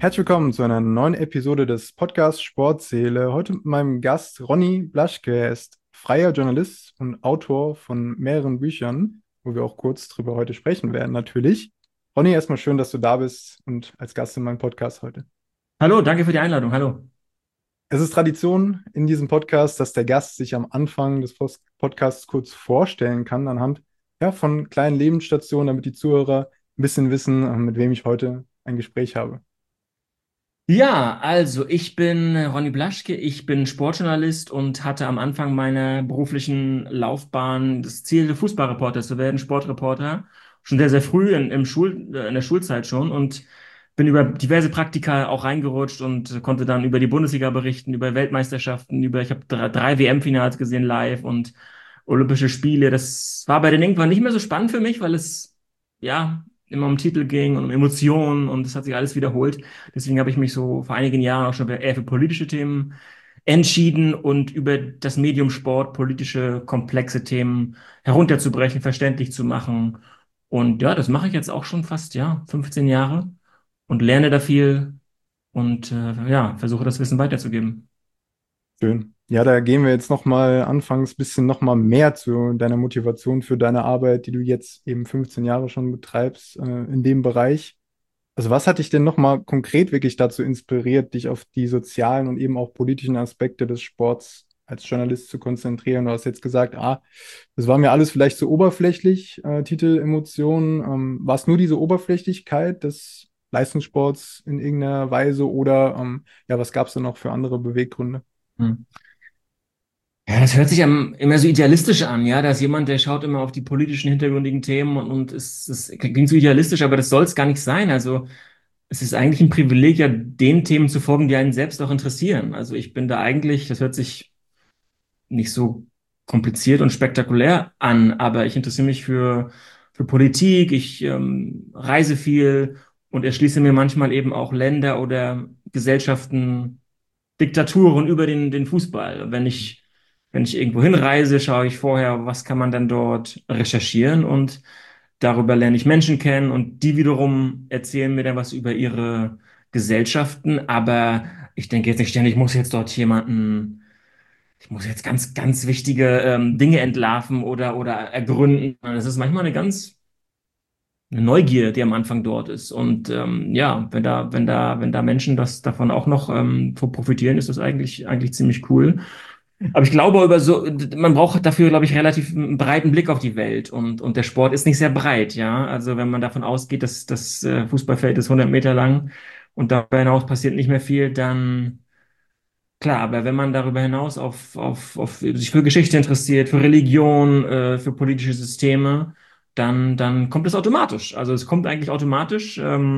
Herzlich willkommen zu einer neuen Episode des Podcasts Sportseele. Heute mit meinem Gast Ronny Blaschke. Er ist freier Journalist und Autor von mehreren Büchern, wo wir auch kurz drüber heute sprechen werden, natürlich. Ronny, erstmal schön, dass du da bist und als Gast in meinem Podcast heute. Hallo, danke für die Einladung. Hallo. Es ist Tradition in diesem Podcast, dass der Gast sich am Anfang des Podcasts kurz vorstellen kann, anhand von kleinen Lebensstationen, damit die Zuhörer ein bisschen wissen, mit wem ich heute ein Gespräch habe. Ja, also ich bin Ronny Blaschke, ich bin Sportjournalist und hatte am Anfang meiner beruflichen Laufbahn das Ziel, Fußballreporter zu werden, Sportreporter, schon sehr, sehr früh in der Schulzeit schon und bin über diverse Praktika auch reingerutscht und konnte dann über die Bundesliga berichten, über Weltmeisterschaften, ich habe drei WM-Finals gesehen live und Olympische Spiele. Das war bei den irgendwann nicht mehr so spannend für mich, weil es ja immer um Titel ging und um Emotionen und es hat sich alles wiederholt. Deswegen habe ich mich so vor einigen Jahren auch schon eher für politische Themen entschieden und über das Medium Sport politische, komplexe Themen herunterzubrechen, verständlich zu machen. Und ja, das mache ich jetzt auch schon fast, 15 Jahre und lerne da viel und versuche das Wissen weiterzugeben. Schön. Ja, da gehen wir jetzt nochmal anfangs ein bisschen nochmal mehr zu deiner Motivation für deine Arbeit, die du jetzt eben 15 Jahre schon betreibst, in dem Bereich. Also was hat dich denn nochmal konkret wirklich dazu inspiriert, dich auf die sozialen und eben auch politischen Aspekte des Sports als Journalist zu konzentrieren? Du hast jetzt gesagt, das war mir alles vielleicht zu oberflächlich, Titel, Emotionen. War es nur diese Oberflächlichkeit des Leistungssports in irgendeiner Weise oder was gab es da noch für andere Beweggründe? Hm. Ja, das hört sich immer so idealistisch an, ja. Da ist jemand, der schaut immer auf die politischen, hintergründigen Themen und es klingt so idealistisch, aber das soll es gar nicht sein. Also es ist eigentlich ein Privileg, ja, den Themen zu folgen, die einen selbst auch interessieren. Also ich bin da eigentlich, das hört sich nicht so kompliziert und spektakulär an, aber ich interessiere mich für Politik, ich reise viel und erschließe mir manchmal eben auch Länder oder Gesellschaften, Diktaturen über den Fußball. Wenn ich irgendwo hinreise, schaue ich vorher, was kann man dann dort recherchieren und darüber lerne ich Menschen kennen und die wiederum erzählen mir dann was über ihre Gesellschaften. Aber ich denke jetzt nicht ständig, ich muss jetzt ganz, ganz wichtige Dinge entlarven oder ergründen. Das ist manchmal eine Neugier, die am Anfang dort ist. Und wenn da Menschen davon auch noch profitieren, ist das eigentlich ziemlich cool. Aber ich glaube, man braucht dafür, glaube ich, relativ einen breiten Blick auf die Welt und der Sport ist nicht sehr breit, ja. Also wenn man davon ausgeht, dass das Fußballfeld ist 100 Meter lang und darüber hinaus passiert nicht mehr viel, dann klar, aber wenn man darüber hinaus auf sich für Geschichte interessiert, für Religion, für politische Systeme, dann kommt es automatisch. Also es kommt eigentlich automatisch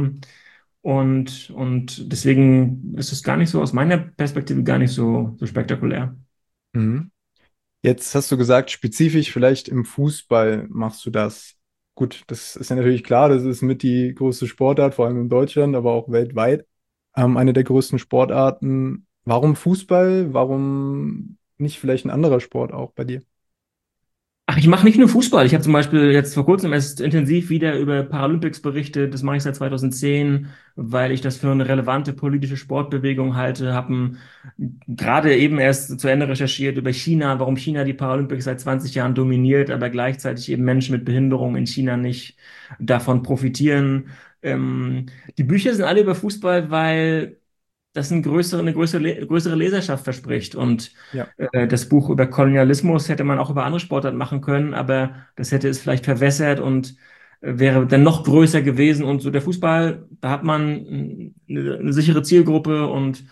und deswegen ist es gar nicht so, aus meiner Perspektive gar nicht so spektakulär. Mhm. Jetzt hast du gesagt, spezifisch vielleicht im Fußball machst du das. Gut, das ist ja natürlich klar, das ist mit die größte Sportart, vor allem in Deutschland, aber auch weltweit. Eine der größten Sportarten. Warum Fußball? Warum nicht vielleicht ein anderer Sport auch bei dir? Ach, ich mache nicht nur Fußball. Ich habe zum Beispiel jetzt vor kurzem erst intensiv wieder über Paralympics berichtet. Das mache ich seit 2010, weil ich das für eine relevante politische Sportbewegung halte. Habe gerade eben erst zu Ende recherchiert über China, warum China die Paralympics seit 20 Jahren dominiert, aber gleichzeitig eben Menschen mit Behinderung in China nicht davon profitieren. Ähm, Die Bücher sind alle über Fußball, weil das größere Leserschaft verspricht. Und Ja. das Buch über Kolonialismus hätte man auch über andere Sportarten machen können, aber das hätte es vielleicht verwässert und wäre dann noch größer gewesen. Und so der Fußball, da hat man eine sichere Zielgruppe und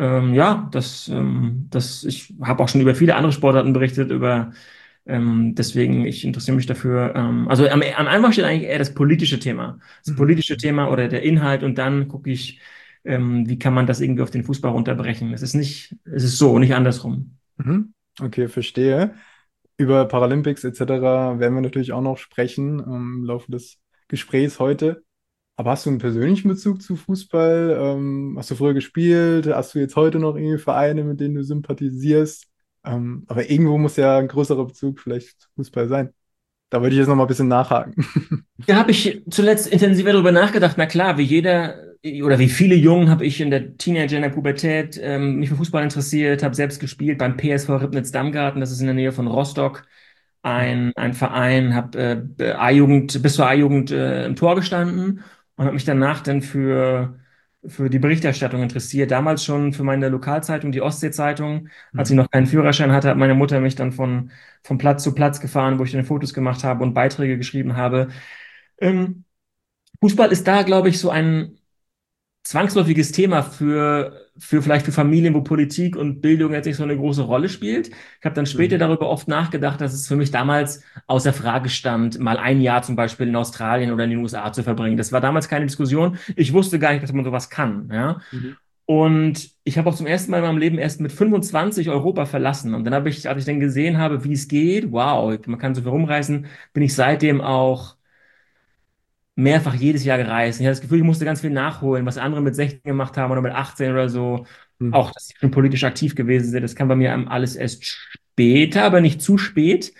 ich habe auch schon über viele andere Sportarten berichtet, deswegen, ich interessiere mich dafür. Also am Anfang steht eigentlich eher das politische Thema. Das Mhm. politische Thema oder der Inhalt und dann gucke ich, wie kann man das irgendwie auf den Fußball runterbrechen. Es ist so, nicht andersrum. Mhm. Okay, verstehe. Über Paralympics etc. werden wir natürlich auch noch sprechen im Laufe des Gesprächs heute. Aber hast du einen persönlichen Bezug zu Fußball? Hast du früher gespielt? Hast du jetzt heute noch irgendwie Vereine, mit denen du sympathisierst? Aber irgendwo muss ja ein größerer Bezug vielleicht zu Fußball sein. Da wollte ich jetzt noch mal ein bisschen nachhaken. Da habe ich zuletzt intensiver darüber nachgedacht. Na klar, wie jeder oder wie viele Jungen habe ich in der Teenager, in der Pubertät mich für Fußball interessiert, habe selbst gespielt beim PSV Ribnitz-Damgarten, das ist in der Nähe von Rostock, ein Verein, habe A-Jugend, bis zur A-Jugend im Tor gestanden und habe mich danach dann für die Berichterstattung interessiert. Damals schon für meine Lokalzeitung, die Ostsee-Zeitung. Als ich Mhm. noch keinen Führerschein hatte, hat meine Mutter mich dann von Platz zu Platz gefahren, wo ich dann Fotos gemacht habe und Beiträge geschrieben habe. Ähm, Fußball ist da, glaube ich, so ein zwangsläufiges Thema für vielleicht für Familien, wo Politik und Bildung jetzt nicht so eine große Rolle spielt. Ich habe dann später Mhm. darüber oft nachgedacht, dass es für mich damals außer Frage stand, mal ein Jahr zum Beispiel in Australien oder in den USA zu verbringen. Das war damals keine Diskussion. Ich wusste gar nicht, dass man sowas kann, ja. Mhm. Und ich habe auch zum ersten Mal in meinem Leben erst mit 25 Europa verlassen. Und dann habe ich, als ich dann gesehen habe, wie es geht, wow, man kann so viel rumreisen, bin ich seitdem auch mehrfach jedes Jahr gereist. Ich hatte das Gefühl, ich musste ganz viel nachholen, was andere mit 16 gemacht haben oder mit 18 oder so. Mhm. Auch, dass sie schon politisch aktiv gewesen sind. Das kam bei mir alles erst später, aber nicht zu spät.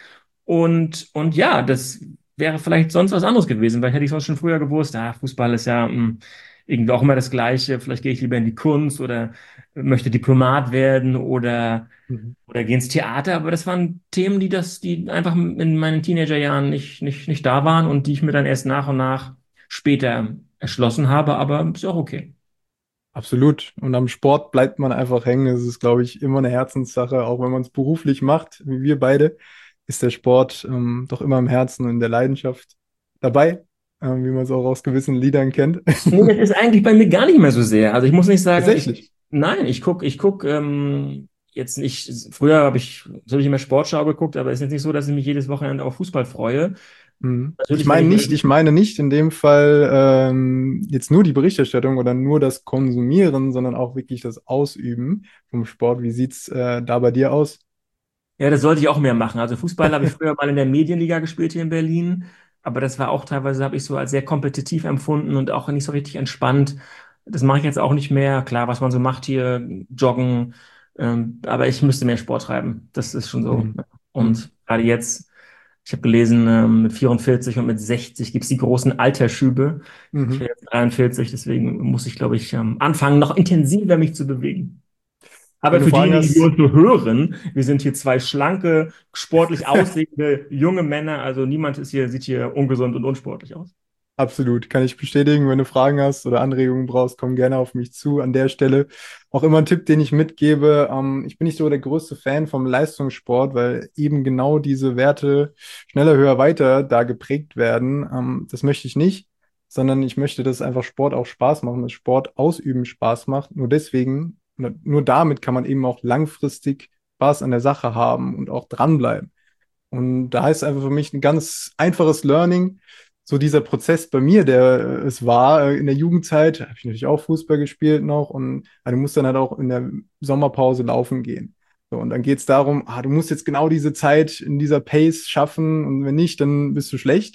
Und ja, das wäre vielleicht sonst was anderes gewesen. Vielleicht hätte ich es auch schon früher gewusst. Fußball ist ja irgendwie auch immer das Gleiche. Vielleicht gehe ich lieber in die Kunst oder möchte Diplomat werden Mhm. oder gehe ins Theater, aber das waren Themen, die einfach in meinen Teenagerjahren nicht da waren und die ich mir dann erst nach und nach später erschlossen habe, aber ist auch okay. Absolut. Und am Sport bleibt man einfach hängen. Das ist, glaube ich, immer eine Herzenssache. Auch wenn man es beruflich macht, wie wir beide, ist der Sport doch immer im Herzen und in der Leidenschaft dabei, wie man es auch aus gewissen Liedern kennt. Nee, das ist eigentlich bei mir gar nicht mehr so sehr. Also ich muss nicht sagen, Tatsächlich. nein, ich guck jetzt nicht, früher habe ich natürlich immer Sportschau geguckt, aber es ist jetzt nicht so, dass ich mich jedes Wochenende auf Fußball freue. Mhm. Natürlich, wenn Ich meine nicht in dem Fall jetzt nur die Berichterstattung oder nur das Konsumieren, sondern auch wirklich das Ausüben vom Sport. Wie sieht's da bei dir aus? Ja, das sollte ich auch mehr machen. Also Fußball habe ich früher mal in der Medienliga gespielt hier in Berlin, aber das war auch teilweise, habe ich so als sehr kompetitiv empfunden und auch nicht so richtig entspannt. Das mache ich jetzt auch nicht mehr. Klar, was man so macht hier, joggen, aber ich müsste mehr Sport treiben. Das ist schon so. Mhm. Mhm. Und gerade jetzt, ich habe gelesen, mit 44 und mit 60 gibt es die großen Altersschübe. Ich Mhm. bin jetzt 43, deswegen muss ich, glaube ich, anfangen, noch intensiver mich zu bewegen. Aber Wenn du für Fragen diejenigen, die hast, uns nur hören, wir sind hier zwei schlanke, sportlich aussehende junge Männer. Also niemand sieht hier ungesund und unsportlich aus. absolut, kann ich bestätigen. Wenn du Fragen hast oder Anregungen brauchst, komm gerne auf mich zu. An der Stelle auch immer ein Tipp, den ich mitgebe. Ich bin nicht so der größte Fan vom Leistungssport, weil eben genau diese Werte schneller, höher, weiter da geprägt werden. Das möchte ich nicht, sondern ich möchte, dass einfach Sport auch Spaß macht, dass Sport ausüben Spaß macht. Nur deswegen, oder nur damit kann man eben auch langfristig Spaß an der Sache haben und auch dranbleiben. Und da heißt einfach für mich ein ganz einfaches Learning, so dieser Prozess bei mir, der es war in der Jugendzeit, habe ich natürlich auch Fußball gespielt noch und du musst dann halt auch in der Sommerpause laufen gehen. So, und dann geht es darum, du musst jetzt genau diese Zeit in dieser Pace schaffen und wenn nicht, dann bist du schlecht.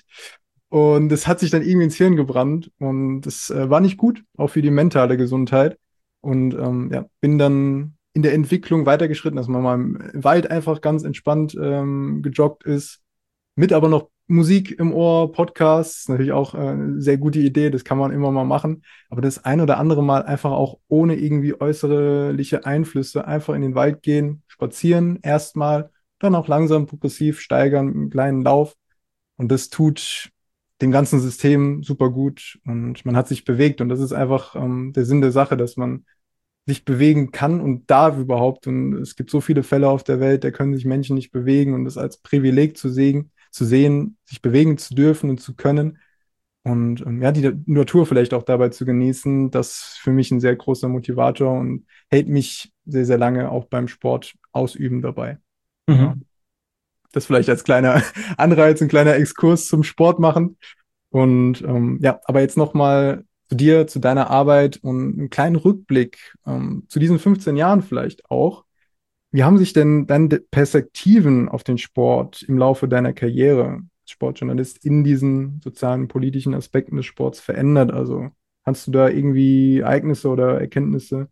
Und das hat sich dann irgendwie ins Hirn gebrannt und das war nicht gut, auch für die mentale Gesundheit. Und ja, bin dann in der Entwicklung weitergeschritten, dass man mal im Wald einfach ganz entspannt gejoggt ist, mit aber noch Musik im Ohr, Podcasts, natürlich auch eine sehr gute Idee, das kann man immer mal machen. Aber das ein oder andere Mal einfach auch ohne irgendwie äußerliche Einflüsse einfach in den Wald gehen, spazieren erstmal, dann auch langsam progressiv steigern, einen kleinen Lauf. Und das tut dem ganzen System super gut und man hat sich bewegt und das ist einfach der Sinn der Sache, dass man sich bewegen kann und darf überhaupt. Und es gibt so viele Fälle auf der Welt, da können sich Menschen nicht bewegen und das als Privileg zu sehen, sich bewegen zu dürfen und zu können. Und ja, die Natur vielleicht auch dabei zu genießen, das ist für mich ein sehr großer Motivator und hält mich sehr, sehr lange auch beim Sport ausüben dabei. Ja. Mhm. Das vielleicht als kleiner Anreiz, ein kleiner Exkurs zum Sport machen. Und ja, aber jetzt nochmal zu dir, zu deiner Arbeit und einen kleinen Rückblick zu diesen 15 Jahren vielleicht auch. Wie haben sich denn dann Perspektiven auf den Sport im Laufe deiner Karriere als Sportjournalist in diesen sozialen, politischen Aspekten des Sports verändert? Also kannst du da irgendwie Ereignisse oder Erkenntnisse,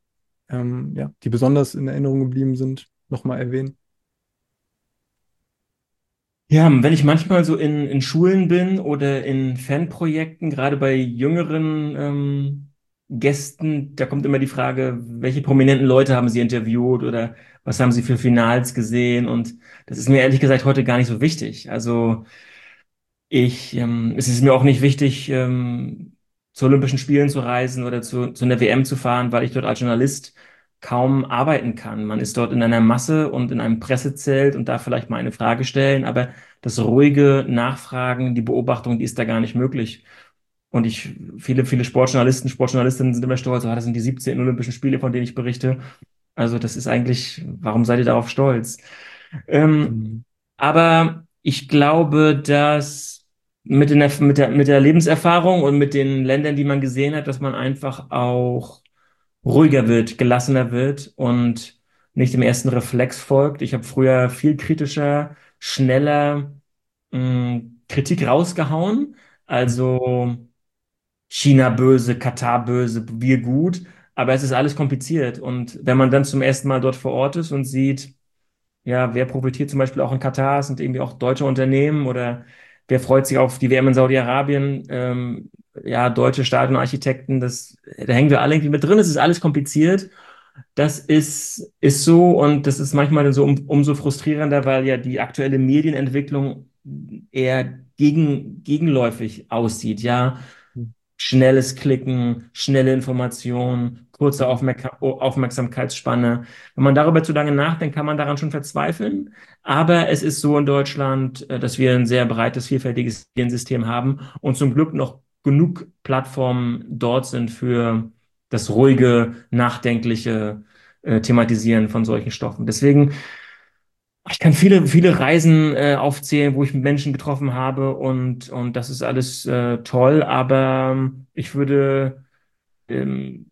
ja, die besonders in Erinnerung geblieben sind, nochmal erwähnen? Ja, wenn ich manchmal so in Schulen bin oder in Fanprojekten, gerade bei jüngeren Gästen, da kommt immer die Frage, welche prominenten Leute haben Sie interviewt oder was haben Sie für Finals gesehen? Und das ist mir ehrlich gesagt heute gar nicht so wichtig. Also es ist mir auch nicht wichtig, zu Olympischen Spielen zu reisen oder zu einer WM zu fahren, weil ich dort als Journalist kaum arbeiten kann. Man ist dort in einer Masse und in einem Pressezelt und darf vielleicht mal eine Frage stellen, aber das ruhige Nachfragen, die Beobachtung, die ist da gar nicht möglich. Und viele Sportjournalisten, Sportjournalistinnen sind immer stolz, das sind die 17. Olympischen Spiele, von denen ich berichte. Also das ist eigentlich, warum seid ihr darauf stolz? Ähm, Mhm. aber ich glaube, dass mit der Lebenserfahrung und mit den Ländern, die man gesehen hat, dass man einfach auch ruhiger wird, gelassener wird und nicht dem ersten Reflex folgt. Ich habe früher viel kritischer, schneller Kritik rausgehauen. Also China böse, Katar böse, wir gut. Aber es ist alles kompliziert. Und wenn man dann zum ersten Mal dort vor Ort ist und sieht, ja, wer profitiert zum Beispiel auch in Katar, sind irgendwie auch deutsche Unternehmen oder wer freut sich auf die WM in Saudi-Arabien, ja, deutsche Stadionarchitekten, da hängen wir alle irgendwie mit drin. Es ist alles kompliziert. Das ist so und das ist manchmal dann so umso frustrierender, weil ja die aktuelle Medienentwicklung eher gegenläufig aussieht. Ja, schnelles Klicken, schnelle Informationen, kurze Mhm. Aufmerksamkeitsspanne. Wenn man darüber zu lange nachdenkt, kann man daran schon verzweifeln. Aber es ist so in Deutschland, dass wir ein sehr breites, vielfältiges Mediensystem haben und zum Glück noch genug Plattformen dort sind für das ruhige, nachdenkliche Thematisieren von solchen Stoffen. Deswegen ich kann viele Reisen aufzählen, wo ich Menschen getroffen habe und das ist alles toll, aber ich würde ähm,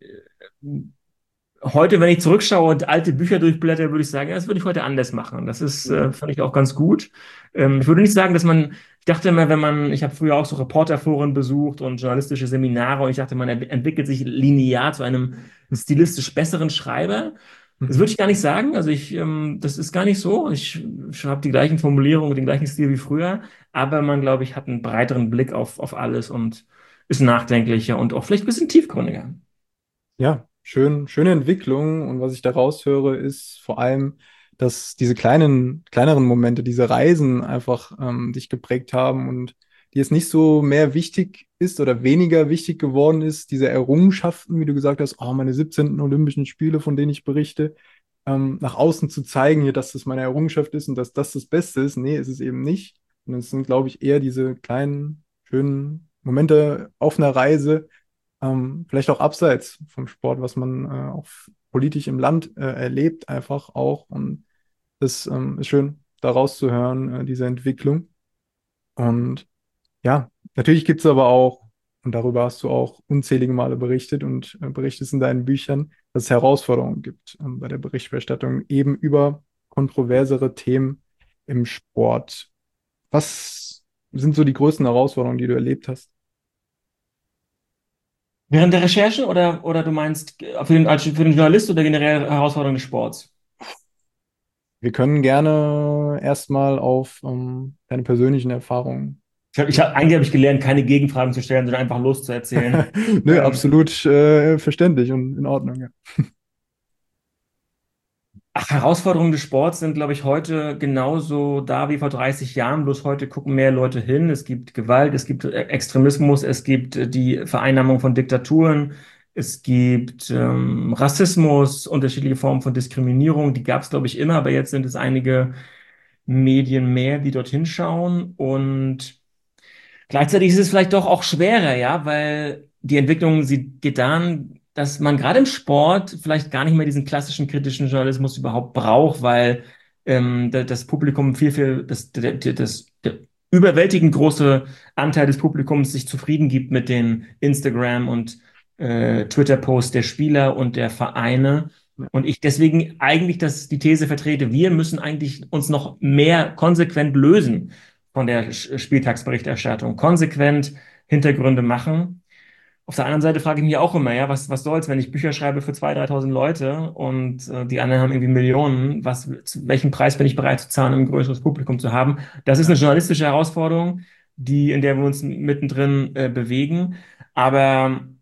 heute, wenn ich zurückschaue und alte Bücher durchblätter, würde ich sagen, ja, das würde ich heute anders machen. Das ist, Mhm. finde ich auch ganz gut. Ich würde nicht sagen, ich dachte immer, ich habe früher auch so Reporterforen besucht und journalistische Seminare und ich dachte, man entwickelt sich linear zu einem stilistisch besseren Schreiber. Das Mhm. würde ich gar nicht sagen. Also das ist gar nicht so. Ich habe die gleichen Formulierungen, den gleichen Stil wie früher, aber man, glaube ich, hat einen breiteren Blick auf alles und ist nachdenklicher und auch vielleicht ein bisschen tiefgründiger. Ja, schöne Entwicklung. Und was ich da raushöre, ist vor allem, dass diese kleineren Momente, diese Reisen einfach dich geprägt haben und dir es nicht so mehr wichtig ist oder weniger wichtig geworden ist, diese Errungenschaften, wie du gesagt hast, oh, meine 17. Olympischen Spiele, von denen ich berichte, nach außen zu zeigen, hier, dass das meine Errungenschaft ist und dass das das Beste ist. Nee, ist es eben nicht. Und es sind, glaube ich, eher diese kleinen, schönen Momente auf einer Reise, vielleicht auch abseits vom Sport, was man auch politisch im Land erlebt, einfach auch. Und das ist schön, da rauszuhören, diese Entwicklung. Und ja, natürlich gibt es aber auch, und darüber hast du auch unzählige Male berichtet und berichtest in deinen Büchern, dass es Herausforderungen gibt bei der Berichterstattung eben über kontroversere Themen im Sport. Was sind so die größten Herausforderungen, die du erlebt hast? Während der Recherchen oder du meinst für den Journalist oder generell Herausforderungen des Sports? Wir können gerne erstmal auf deine persönlichen Erfahrungen. Eigentlich habe ich gelernt, keine Gegenfragen zu stellen, sondern einfach loszuerzählen. Nö, Ähm, absolut verständlich und in Ordnung, ja. Herausforderungen des Sports sind, glaube ich, heute genauso da wie vor 30 Jahren. Bloß heute gucken mehr Leute hin. Es gibt Gewalt, es gibt Extremismus, es gibt die Vereinnahmung von Diktaturen, es gibt Rassismus, unterschiedliche Formen von Diskriminierung. Die gab es, glaube ich, immer, aber jetzt sind es einige Medien mehr, die dorthin schauen. Und gleichzeitig ist es vielleicht doch auch schwerer, ja, weil die Entwicklung, sie geht dahin, dass man gerade im Sport vielleicht gar nicht mehr diesen klassischen kritischen Journalismus überhaupt braucht, weil das Publikum der überwältigend große Anteil des Publikums sich zufrieden gibt mit den Instagram- und Twitter-Posts der Spieler und der Vereine. Ja, Und ich deswegen eigentlich die These vertrete, wir müssen eigentlich uns noch mehr konsequent lösen von der Spieltagsberichterstattung. Konsequent Hintergründe machen. Auf der anderen Seite frage ich mich auch immer, ja, was soll's, wenn ich Bücher schreibe für 2.000, 3.000 Leute und die anderen haben irgendwie Millionen, zu welchen Preis bin ich bereit zu zahlen, um ein größeres Publikum zu haben? Das ist ja. eine journalistische Herausforderung, in der wir uns mittendrin bewegen. Aber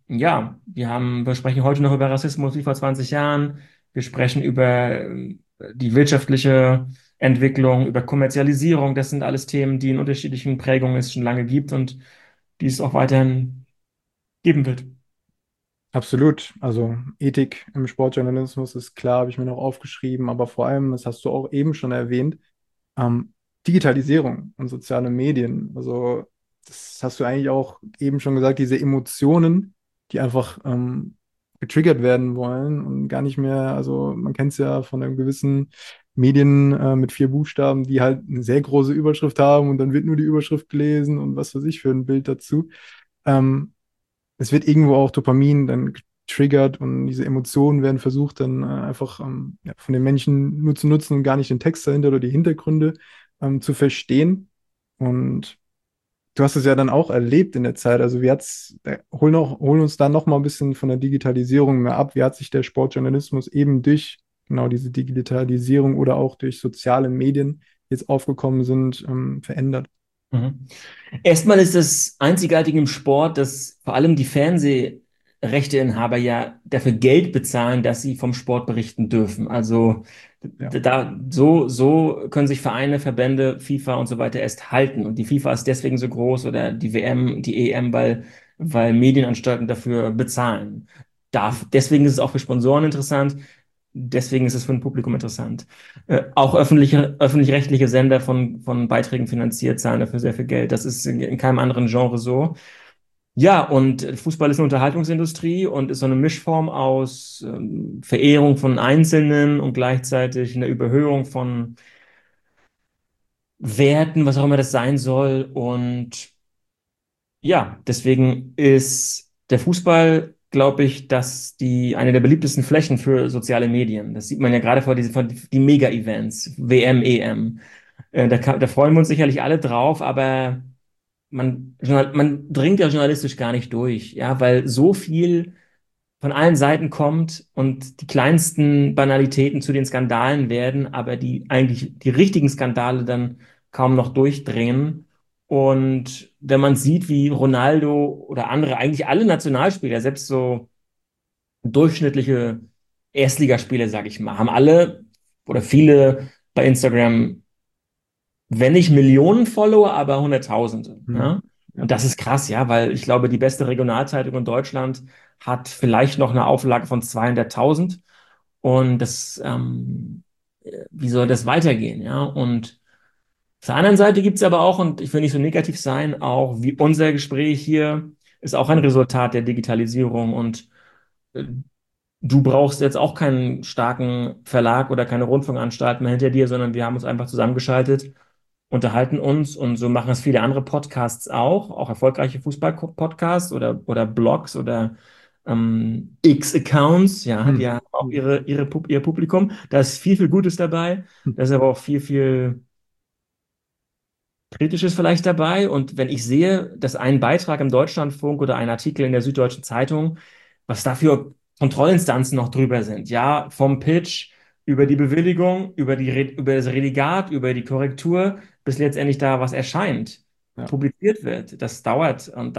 Ja, wir sprechen heute noch über Rassismus wie vor 20 Jahren. Wir sprechen über die wirtschaftliche Entwicklung, über Kommerzialisierung. Das sind alles Themen, die in unterschiedlichen Prägungen es schon lange gibt und die es auch weiterhin geben wird. Absolut. Also Ethik im Sportjournalismus ist klar, habe ich mir noch aufgeschrieben, aber vor allem, das hast du auch eben schon erwähnt, Digitalisierung und soziale Medien. Also das hast du eigentlich auch eben schon gesagt, diese Emotionen, die einfach getriggert werden wollen und gar nicht mehr, also man kennt es ja von einem gewissen Medien mit 4 Buchstaben, die halt eine sehr große Überschrift haben und dann wird nur die Überschrift gelesen und was weiß ich für ein Bild dazu. Ähm, Es wird irgendwo auch Dopamin dann getriggert und diese Emotionen werden versucht dann einfach ja, von den Menschen nur zu nutzen und gar nicht den Text dahinter oder die Hintergründe zu verstehen. Und du hast es ja dann auch erlebt in der Zeit. Also holen uns da noch mal ein bisschen von der Digitalisierung mehr ab. Wie hat sich der Sportjournalismus eben durch genau diese Digitalisierung oder auch durch soziale Medien die jetzt aufgekommen sind, verändert? Mhm. Erstmal ist es einzigartig im Sport, dass vor allem die Fernsehrechteinhaber ja dafür Geld bezahlen, dass sie vom Sport berichten dürfen. Also Ja. so können sich Vereine, Verbände, FIFA und so weiter erst halten. Und die FIFA ist deswegen so groß oder die WM, die EM, weil Medienanstalten dafür bezahlen. Deswegen ist es auch für Sponsoren interessant. Deswegen ist es für ein Publikum interessant. Auch öffentlich-rechtliche Sender von Beiträgen finanziert, zahlen dafür sehr viel Geld. Das ist in keinem anderen Genre so. Ja, und Fußball ist eine Unterhaltungsindustrie und ist so eine Mischform aus Verehrung von Einzelnen und gleichzeitig eine Überhöhung von Werten, was auch immer das sein soll. Und ja, deswegen ist der Fußball, glaube ich, eine der beliebtesten Flächen für soziale Medien. Das sieht man ja gerade vor die Mega-Events, WM, EM. Da freuen wir uns sicherlich alle drauf, aber man dringt ja journalistisch gar nicht durch, ja, weil so viel von allen Seiten kommt und die kleinsten Banalitäten zu den Skandalen werden, aber die richtigen Skandale dann kaum noch durchdringen. Und wenn man sieht, wie Ronaldo oder andere, eigentlich alle Nationalspieler, selbst so durchschnittliche Erstligaspieler, sage ich mal, haben alle oder viele bei Instagram, wenn nicht Millionen Follower, aber Hunderttausende. Hm. Ja? Ja. Und das ist krass, ja, weil ich glaube, die beste Regionalzeitung in Deutschland hat vielleicht noch eine Auflage von 200.000. Und wie soll das weitergehen, ja? Und auf der anderen Seite gibt es aber auch, und ich will nicht so negativ sein, auch wie unser Gespräch hier ist auch ein Resultat der Digitalisierung. Und äh, du brauchst jetzt auch keinen starken Verlag oder keine Rundfunkanstalt mehr hinter dir, sondern wir haben uns einfach zusammengeschaltet, unterhalten uns und so machen es viele andere Podcasts auch erfolgreiche Fußball-Podcasts oder Blogs oder X-Accounts, ja, die Hm. haben auch ihr Publikum. Da ist viel, viel Gutes dabei. Da ist aber auch viel, viel Kritisches vielleicht dabei. Und wenn ich sehe, dass ein Beitrag im Deutschlandfunk oder ein Artikel in der Süddeutschen Zeitung, was da für Kontrollinstanzen noch drüber sind, ja, vom Pitch über die Bewilligung, über das Redigat, über die Korrektur, bis letztendlich da was erscheint, Ja. publiziert wird, das dauert. Und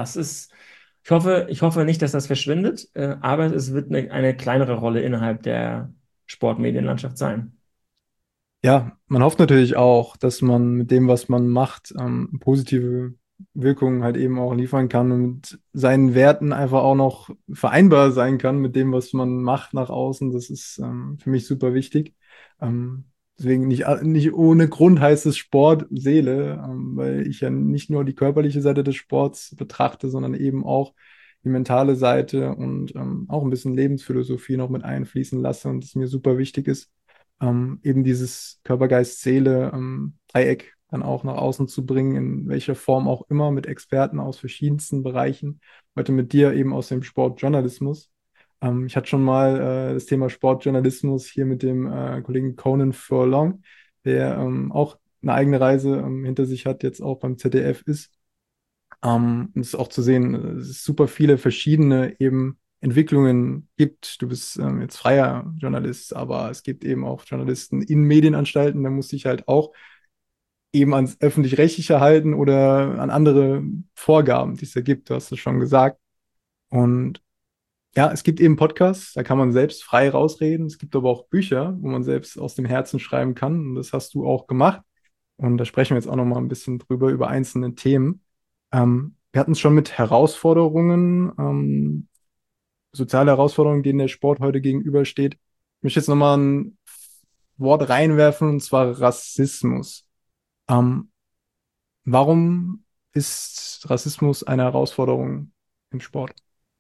ich hoffe nicht, dass das verschwindet, aber es wird eine kleinere Rolle innerhalb der Sportmedienlandschaft sein. Ja, man hofft natürlich auch, dass man mit dem, was man macht, positive Wirkungen halt eben auch liefern kann und mit seinen Werten einfach auch noch vereinbar sein kann mit dem, was man macht nach außen. Das ist für mich super wichtig. Ähm, Deswegen nicht ohne Grund heißt es Sport, Seele, weil ich ja nicht nur die körperliche Seite des Sports betrachte, sondern eben auch die mentale Seite und auch ein bisschen Lebensphilosophie noch mit einfließen lasse und es mir super wichtig ist eben dieses Körper-Geist-Seele-Dreieck dann auch nach außen zu bringen, in welcher Form auch immer, mit Experten aus verschiedensten Bereichen. Heute mit dir eben aus dem Sportjournalismus. Ich hatte schon mal das Thema Sportjournalismus hier mit dem Kollegen Conan Furlong, der auch eine eigene Reise hinter sich hat, jetzt auch beim ZDF ist. Und es ist auch zu sehen, es ist super viele verschiedene eben Entwicklungen gibt. Du bist jetzt freier Journalist, aber es gibt eben auch Journalisten in Medienanstalten, da musst du dich halt auch eben ans Öffentlich-Rechtliche halten oder an andere Vorgaben, die es da gibt. Du hast es schon gesagt. Und Ja, es gibt eben Podcasts, da kann man selbst frei rausreden. Es gibt aber auch Bücher, wo man selbst aus dem Herzen schreiben kann. Und das hast du auch gemacht. Und da sprechen wir jetzt auch noch mal ein bisschen drüber, über einzelne Themen. Wir hatten es schon mit Herausforderungen, soziale Herausforderungen, denen der Sport heute gegenübersteht. Ich möchte jetzt noch mal ein Wort reinwerfen, und zwar Rassismus. Ähm, Warum ist Rassismus eine Herausforderung im Sport?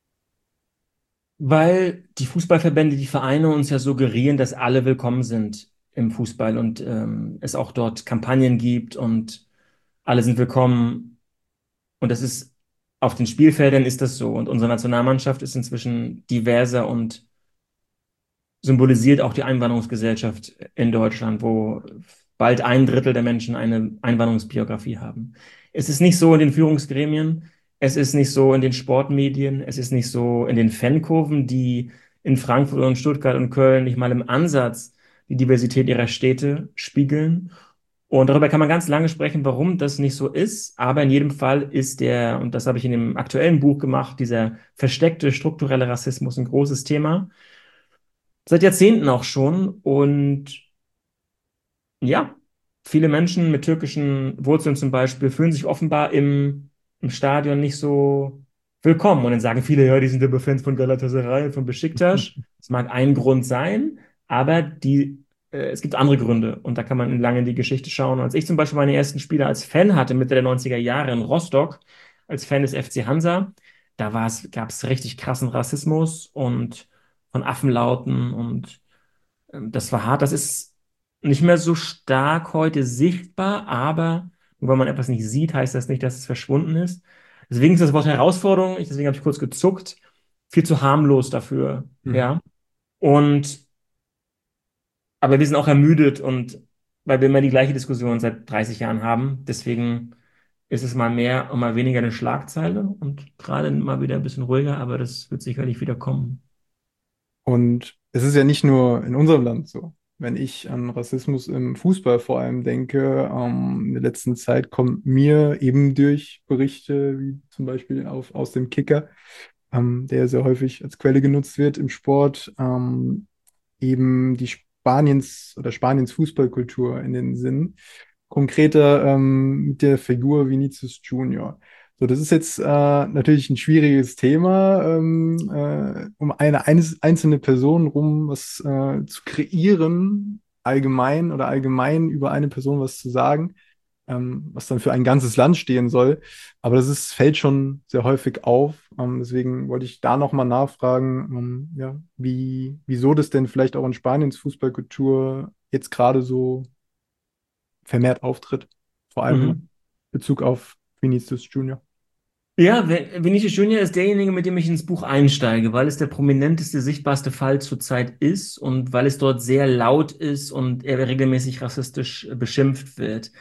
Weil die Fußballverbände, die Vereine uns ja suggerieren, dass alle willkommen sind im Fußball und es auch dort Kampagnen gibt und alle sind willkommen. Und das ist auf den Spielfeldern ist das so. Und unsere Nationalmannschaft ist inzwischen diverser und symbolisiert auch die Einwanderungsgesellschaft in Deutschland, wo bald ein Drittel der Menschen eine Einwanderungsbiografie haben. Es ist nicht so in den Führungsgremien, es ist nicht so in den Sportmedien, es ist nicht so in den Fankurven, die in Frankfurt und Stuttgart und Köln nicht mal im Ansatz die Diversität ihrer Städte spiegeln. Und darüber kann man ganz lange sprechen, warum das nicht so ist. Aber in jedem Fall ist und das habe ich in dem aktuellen Buch gemacht, dieser versteckte strukturelle Rassismus ein großes Thema. Seit Jahrzehnten auch schon. Und ja, viele Menschen mit türkischen Wurzeln zum Beispiel fühlen sich offenbar im Stadion nicht so willkommen. Und dann sagen viele, ja, die sind aber Fans von Galatasaray und von Beşiktaş. Das mag ein Grund sein, aber es gibt andere Gründe. Und da kann man lange in die Geschichte schauen. Als ich zum Beispiel meine ersten Spiele als Fan hatte, Mitte der 90er Jahre in Rostock, als Fan des FC Hansa, gab es richtig krassen Rassismus und von Affenlauten und das war hart. Das ist nicht mehr so stark heute sichtbar, aber nur weil man etwas nicht sieht, heißt das nicht, dass es verschwunden ist. Deswegen ist das Wort Herausforderung, deswegen habe ich kurz gezuckt, viel zu harmlos dafür, Mhm. ja. Und, aber wir sind auch ermüdet und weil wir immer die gleiche Diskussion seit 30 Jahren haben, deswegen ist es mal mehr und mal weniger eine Schlagzeile und gerade mal wieder ein bisschen ruhiger, aber das wird sicherlich wieder kommen. Und es ist ja nicht nur in unserem Land so. Wenn ich an Rassismus im Fußball vor allem denke, in der letzten Zeit kommt mir eben durch Berichte, wie zum Beispiel aus dem Kicker, der sehr häufig als Quelle genutzt wird im Sport, eben die Spaniens Fußballkultur in den Sinn. Konkreter mit der Figur Vinicius Junior. So, das ist jetzt natürlich ein schwieriges Thema, um einzelne Person rum was zu kreieren, allgemein oder allgemein über eine Person was zu sagen, was dann für ein ganzes Land stehen soll. Aber fällt schon sehr häufig auf. Deswegen wollte ich da nochmal nachfragen, ja, wieso das denn vielleicht auch in Spaniens Fußballkultur jetzt gerade so vermehrt auftritt, vor allem in Mhm. Bezug auf Vinicius Junior. Ja, Vinicius Junior ist derjenige, mit dem ich ins Buch einsteige, weil es der prominenteste, sichtbarste Fall zurzeit ist und weil es dort sehr laut ist und er regelmäßig rassistisch beschimpft wird.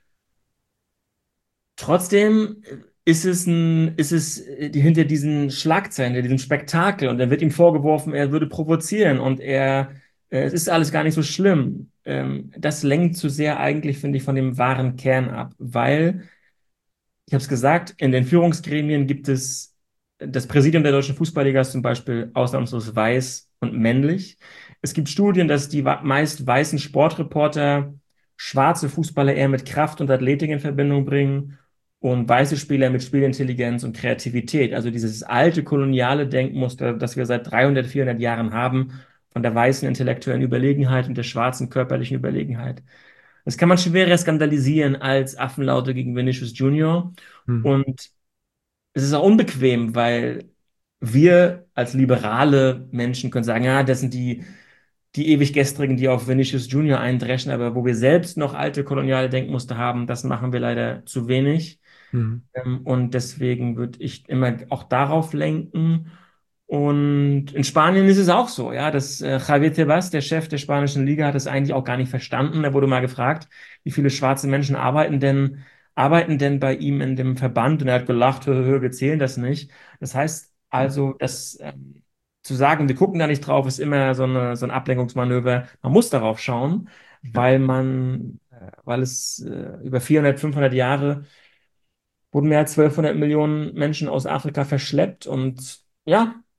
Trotzdem ist es hinter diesen Schlagzeilen, hinter diesem Spektakel und dann wird ihm vorgeworfen, er würde provozieren und es ist alles gar nicht so schlimm. Das lenkt zu sehr eigentlich, finde ich, von dem wahren Kern ab, weil ich habe es gesagt, in den Führungsgremien gibt es das Präsidium der Deutschen Fußballliga ist zum Beispiel ausnahmslos weiß und männlich. Es gibt Studien, dass die meist weißen Sportreporter schwarze Fußballer eher mit Kraft und Athletik in Verbindung bringen und weiße Spieler mit Spielintelligenz und Kreativität. Also dieses alte koloniale Denkmuster, das wir seit 300, 400 Jahren haben, von der weißen intellektuellen Überlegenheit und der schwarzen körperlichen Überlegenheit. Das kann man schwerer skandalisieren als Affenlaute gegen Vinicius Junior. Hm. Und es ist auch unbequem, weil wir als liberale Menschen können sagen, ja, das sind die ewig Gestrigen, die auf Vinicius Junior eindreschen, aber wo wir selbst noch alte koloniale Denkmuster haben, das machen wir leider zu wenig. Hm. Und deswegen würde ich immer auch darauf lenken. Und in Spanien ist es auch so, ja, dass Javier Tebas, der Chef der spanischen Liga, hat es eigentlich auch gar nicht verstanden. Er wurde mal gefragt, wie viele schwarze Menschen arbeiten denn bei ihm in dem Verband? Und er hat gelacht, hö, hö, wir zählen das nicht. Das heißt also, zu sagen, wir gucken da nicht drauf, ist immer so ein Ablenkungsmanöver. Man muss darauf schauen, Ja. weil es über 400, 500 Jahre wurden mehr als 1200 Millionen Menschen aus Afrika verschleppt und ja,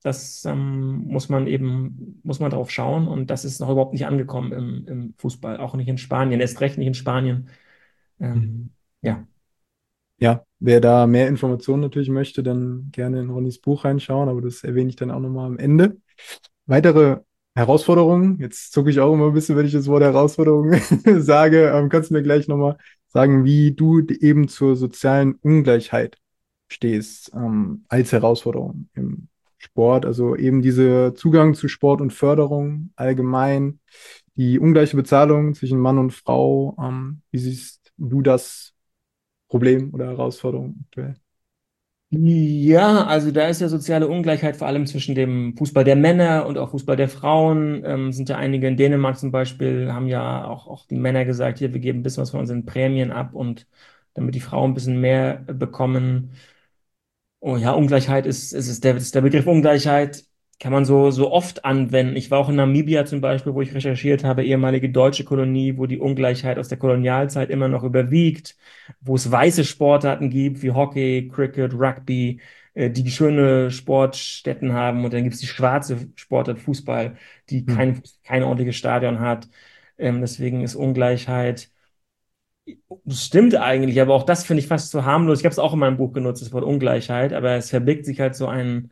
Das muss man drauf schauen und das ist noch überhaupt nicht angekommen im Fußball, auch nicht in Spanien, erst recht nicht in Spanien. Mhm. Ja. Ja, wer da mehr Informationen natürlich möchte, dann gerne in Ronnys Buch reinschauen, aber das erwähne ich dann auch nochmal am Ende. Weitere Herausforderungen, jetzt zucke ich auch immer ein bisschen, wenn ich das Wort Herausforderung sage, kannst du mir gleich nochmal sagen, wie du eben zur sozialen Ungleichheit stehst, als Herausforderung im Sport, also eben dieser Zugang zu Sport und Förderung allgemein, die ungleiche Bezahlung zwischen Mann und Frau, wie siehst du das Problem oder Herausforderung aktuell? Ja, also da ist ja soziale Ungleichheit vor allem zwischen dem Fußball der Männer und auch Fußball der Frauen. Sind ja einige in Dänemark zum Beispiel, haben ja auch die Männer gesagt, hier, wir geben ein bisschen was von unseren Prämien ab und damit die Frauen ein bisschen mehr bekommen. Oh ja, Ungleichheit ist der Begriff Ungleichheit kann man so oft anwenden. Ich war auch in Namibia zum Beispiel, wo ich recherchiert habe, ehemalige deutsche Kolonie, wo die Ungleichheit aus der Kolonialzeit immer noch überwiegt, wo es weiße Sportarten gibt wie Hockey, Cricket, Rugby, die schöne Sportstätten haben und dann gibt es die schwarze Sportart Fußball, die Hm. kein ordentliches Stadion hat. Deswegen ist Ungleichheit. Das stimmt eigentlich, aber auch das finde ich fast zu harmlos. Ich habe es auch in meinem Buch genutzt, das Wort Ungleichheit, aber es verbirgt sich halt so ein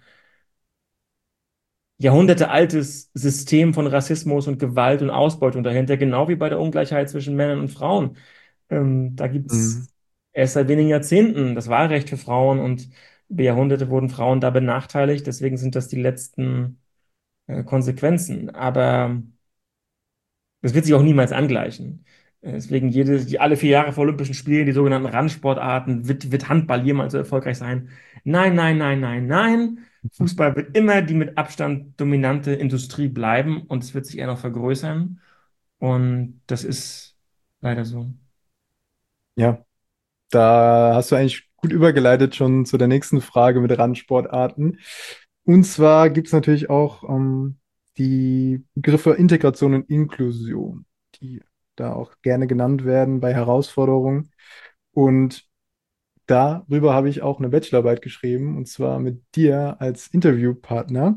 jahrhundertealtes System von Rassismus und Gewalt und Ausbeutung dahinter, genau wie bei der Ungleichheit zwischen Männern und Frauen. Da gibt Hm. es erst seit wenigen Jahrzehnten das Wahlrecht für Frauen und über Jahrhunderte wurden Frauen da benachteiligt. Deswegen sind das die letzten Konsequenzen. Aber das wird sich auch niemals angleichen. Deswegen alle 4 Jahre vor Olympischen Spielen, die sogenannten Randsportarten, wird Handball jemals so erfolgreich sein? Nein, nein, nein, nein, nein. Fußball wird immer die mit Abstand dominante Industrie bleiben und es wird sich eher noch vergrößern. Und das ist leider so. Ja, da hast du eigentlich gut übergeleitet schon zu der nächsten Frage mit Randsportarten. Und zwar gibt es natürlich auch die Begriffe Integration und Inklusion, die da auch gerne genannt werden bei Herausforderungen. Und darüber habe ich auch eine Bachelorarbeit geschrieben, und zwar mit dir als Interviewpartner.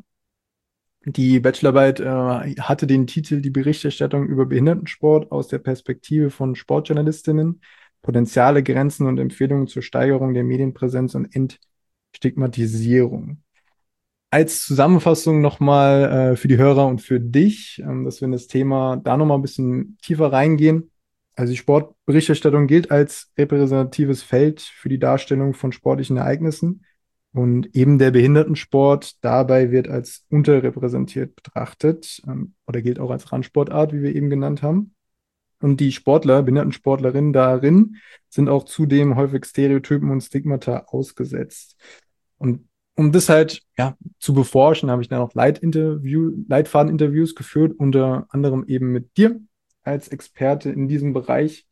Die Bachelorarbeit hatte den Titel Die Berichterstattung über Behindertensport aus der Perspektive von Sportjournalistinnen, Potenziale, Grenzen und Empfehlungen zur Steigerung der Medienpräsenz und Entstigmatisierung. Als Zusammenfassung nochmal für die Hörer und für dich, dass wir in das Thema da nochmal ein bisschen tiefer reingehen. Also die Sportberichterstattung gilt als repräsentatives Feld für die Darstellung von sportlichen Ereignissen und eben der Behindertensport dabei wird als unterrepräsentiert betrachtet oder gilt auch als Randsportart, wie wir eben genannt haben. Und die Sportler, Behindertensportlerinnen darin sind auch zudem häufig Stereotypen und Stigmata ausgesetzt. Und um das halt ja, zu beforschen, habe ich dann auch Leitfadeninterviews geführt, unter anderem eben mit dir als Experte in diesem Bereich.